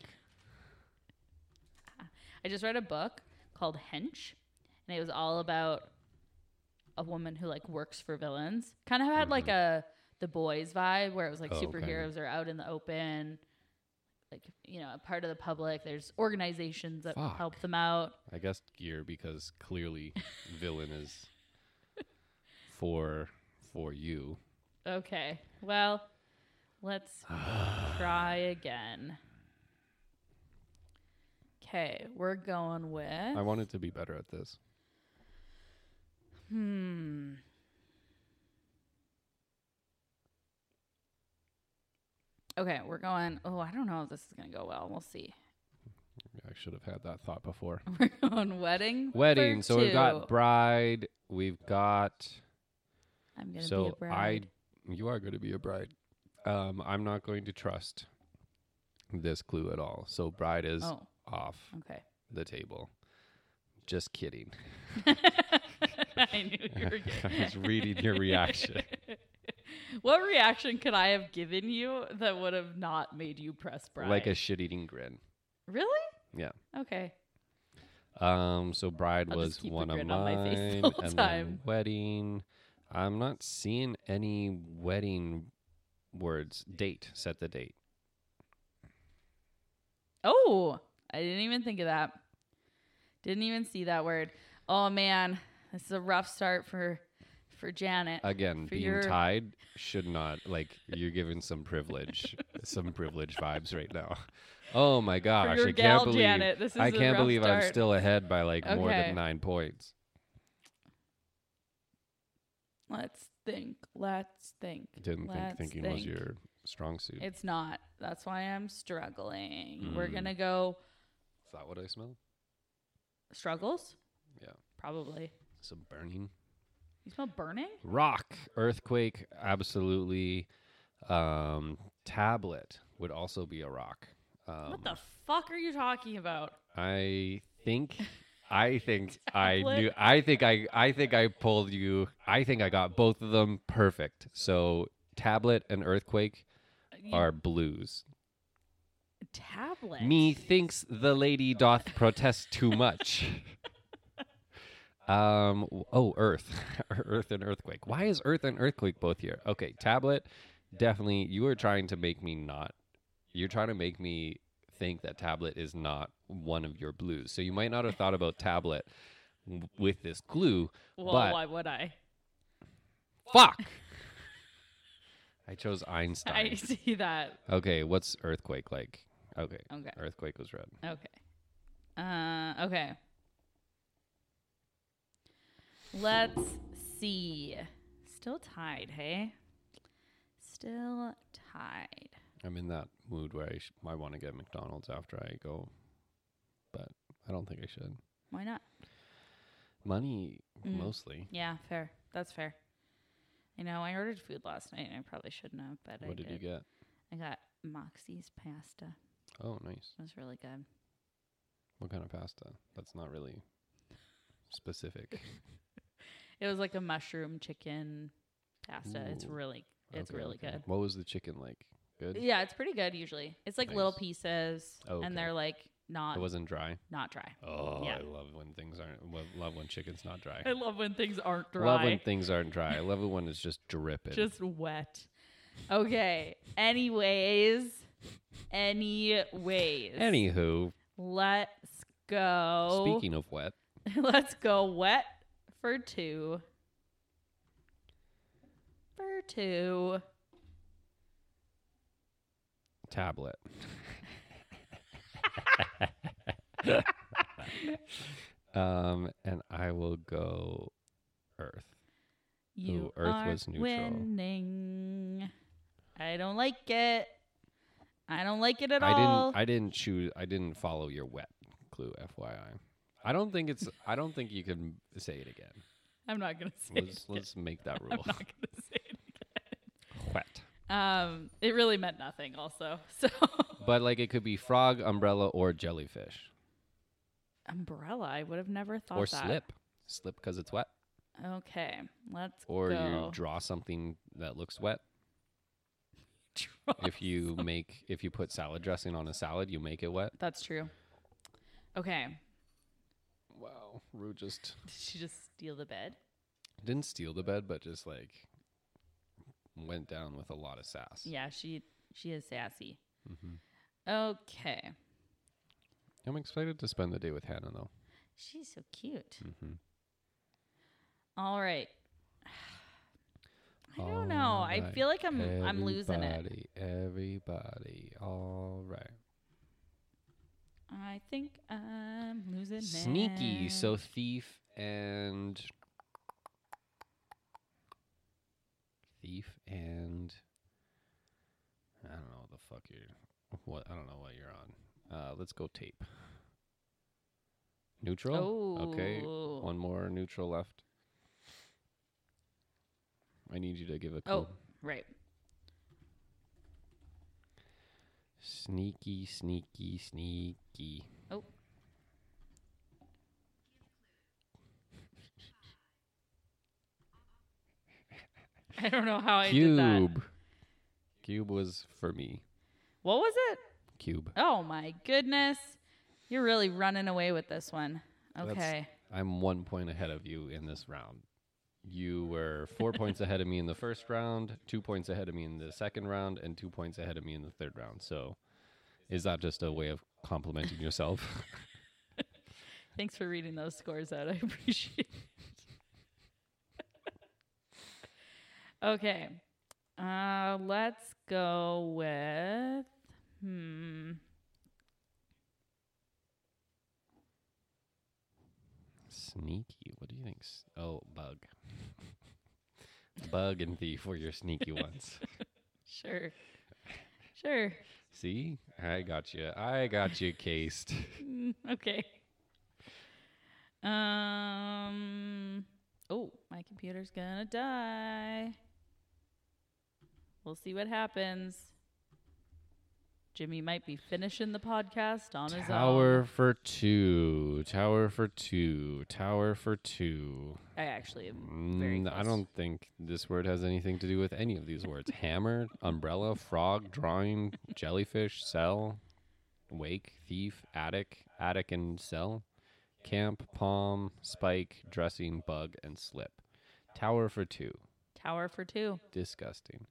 I just read a book called Hench, and it was all about a woman who like works for villains. Kind of had like a The Boys vibe, where it was like Oh, okay. superheroes are out in the open, like a part of the public. There's organizations that Fuck. help them out. I guess gear because clearly villain is for you. Okay, well, let's try again. Okay, we're going with I wanted to be better at this. Okay, we're going. Oh, I don't know if this is gonna go well. We'll see. I should have had that thought before. We're going wedding. Wedding. for So we've 2. got bride. We've got. I'm gonna be a So bride. you are going to be a bride. I'm not going to trust this clue at all. So bride is Oh. off Okay. the table. Just kidding. I knew you were I getting was reading your reaction. What reaction could I have given you that would have not made you press bride? Like a shit-eating grin. Really? Yeah. Okay. So bride I'll was just keep the one of grin on my face mine, the whole and time. then wedding. I'm not seeing any wedding words. Date. Set the date. Oh, I didn't even think of that. Didn't even see that word. Oh man, this is a rough start for Janet. Again, For being your- tied should not, like, you're giving some privilege vibes right now. Oh my gosh, your I gal, can't believe Janet, this is I a can't rough believe I'm start. still ahead by like more Okay. than 9 points. Let's think. Let's think. Didn't think Let's thinking was your strong suit. It's not. That's why I'm struggling. We're Mm. gonna go Is that what I smell? struggles. Yeah. Probably. Some burning. You smell burning? Rock, earthquake, absolutely. Tablet would also be a rock. What the fuck are you talking about? I think I Tablet? knew. I think I pulled you. I think I got both of them perfect. So tablet and earthquake are blues. Tablet. Methinks the lady doth protest too much. Earth. Earth and earthquake. Why is earth and earthquake both here? Okay, tablet, definitely. You are trying to make me you're trying to make me think that tablet is not one of your blues. So you might not have thought about tablet with this clue, Well, but why would I? fuck. I chose Einstein. I see that. Okay, what's earthquake like? Okay. Okay. Earthquake was red. Okay. Okay. Let's see. Still tied, hey? Still tied. I'm in that mood where I want to get McDonald's after I go, but I don't think I should. Why not? Money, mostly. Yeah, fair. That's fair. You know, I ordered food last night and I probably shouldn't have, but I What did you get? I got Moxie's pasta. Oh, nice. It was really good. What kind of pasta? That's not really specific. It was like a mushroom chicken pasta. It's Ooh. really Okay. good. What was the chicken like? Good? Yeah, it's pretty good usually. It's like little Nice. pieces Okay. and they're like not It wasn't dry? not dry. Oh, Yeah. I love when things aren't, love when chicken's not dry. I love when things aren't dry. Love when things aren't dry. I love it when it's just dripping. Just wet. Okay. Anyways. Anywho, Let's go. speaking of wet, Let's go wet for two. For two. tablet. And I will go Earth. You Earth are was neutral. winning. I don't like it. I don't like it at all. I didn't follow your wet clue, FYI. I don't think you can say it again. I'm not gonna say it. Let's make that I'm rule. not gonna say it Wet. again. It really meant nothing. Also, so But like it could be frog, umbrella, or jellyfish. umbrella. I would have never thought Or that. slip. Slip because it's wet. Okay, let's Or go. you draw something that looks wet. If you put salad dressing on a salad, you make it wet. That's true. Okay, Wow. Rue just did she just steal the bed? didn't steal the bed, but just like went down with a lot of sass. Yeah, she is sassy. Mm-hmm. Okay, I'm excited to spend the day with Hannah, though. she's so cute. Mm-hmm. All right. I don't know. I feel like I'm losing it. Everybody. All right. I think I'm losing it. Sneaky. So thief and I don't know what the fuck I don't know what you're on. Let's go tape. Neutral? Okay. Oh. One more neutral left. I need you to give a clue. Oh, right. Sneaky, sneaky, sneaky. Oh. I don't know how I did that. Cube. Cube was for me. What was it? Cube. Oh my goodness. You're really running away with this one. That's- Okay. I'm 1 point ahead of you in this round. You were 4 points ahead of me in the first round, 2 points ahead of me in the second round, and 2 points ahead of me in the third round. So is that just a way of complimenting yourself? Thanks for reading those scores out. I appreciate it. Okay. Let's go with Sneaky. What do you think? Oh, bug. Bug and thief were your sneaky ones. Sure. See? I got you cased. Okay. Oh, my computer's gonna die. We'll see what happens. Jimmy might be finishing the podcast on his own. Tower for two. I actually am very close. I don't think this word has anything to do with any of these words. Hammer, umbrella, frog, drawing, jellyfish, cell, wake, thief, attic and cell, camp, palm, spike, dressing, bug, and slip. Tower for two. Disgusting.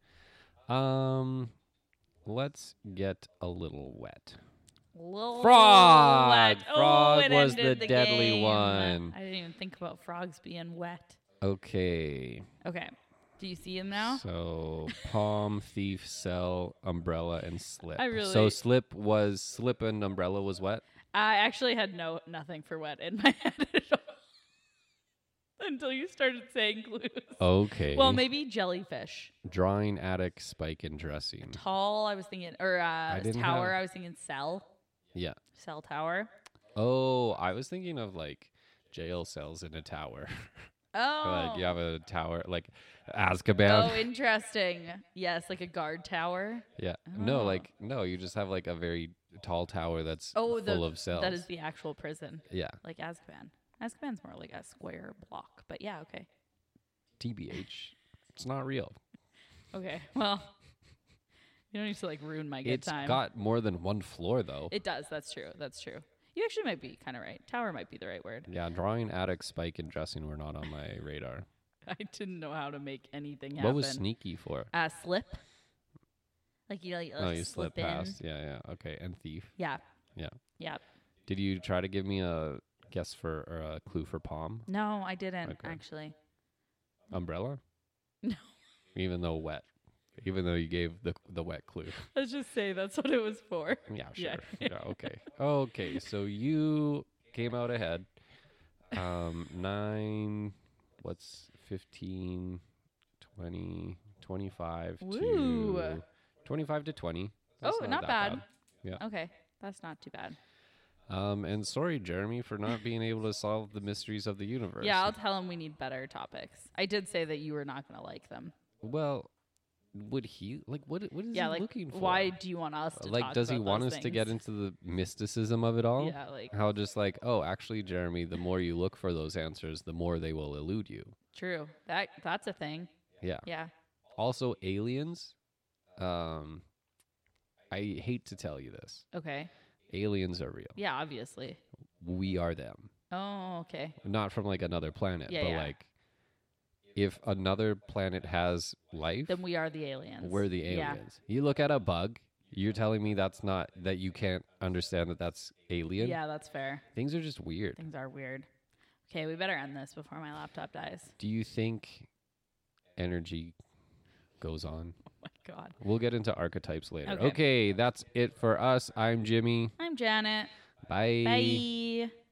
Let's get a little wet. Frog! Frog was the deadly game. one. I didn't even think about frogs being wet. Okay. Do you see him now? So palm, thief, cell, umbrella, and slip. So slip and umbrella was wet? I actually had nothing for wet in my head at all. Until you started saying clues. Okay. Well, maybe jellyfish. Drawing, attic, spike, and dressing. Tall, I was thinking, or tower, I was thinking cell. Yeah. Cell tower. Oh, I was thinking of like jail cells in a tower. Oh. Like you have a tower, like Azkaban. Oh, interesting. Yes, like a guard tower. Yeah. Oh. No, you just have like a very tall tower that's full of cells. That is the actual prison. Yeah. Like Azkaban. Azkaban's more like a square block, but yeah, okay. TBH. It's not real. Okay, well, you don't need to like ruin my good time. It's got more than one floor though. It does. That's true. You actually might be kind of right. Tower might be the right word. Yeah, drawing, attic, spike, and dressing were not on my radar. I didn't know how to make anything happen. What was sneaky for? Slip. Like you you slip past. Yeah. Okay, and thief. Yeah. Yeah. Yeah. Did you try to give me a guess for or a clue for palm? No, I didn't actually. Umbrella? No. Even though you gave the wet clue. Let's just say that's what it was for. Yeah, sure. Yeah, okay. Okay, so you came out ahead. 9, 15, 20, 25 Woo. to 25 to 20. That's not that bad. Yeah. Okay, that's not too bad. And sorry, Jeremy, for not being able to solve the mysteries of the universe. Yeah, I'll tell him we need better topics. I did say that you were not going to like them. Well, would he what is he looking for? Why do you want us to talk does he about want those us to get things? into the mysticism of it all? Yeah, how just like, oh, actually, Jeremy, the more you look for those answers, the more they will elude you. True. That's a thing. Yeah. Yeah. Also, aliens. I hate to tell you this. Okay. Aliens are real. Yeah, obviously. We are them. Oh, okay. Not from like another planet, Yeah, but yeah. like if another planet has life, Then we are the aliens. we're the aliens. You look at a bug, you're telling me that you can't understand that that's alien? Yeah, that's fair. Things are just weird. Things are weird. Okay, we better end this before my laptop dies. Do you think energy goes on? Oh my God. We'll get into archetypes later. Okay. Okay, that's it for us. I'm Jimmy. I'm Janet. Bye. Bye.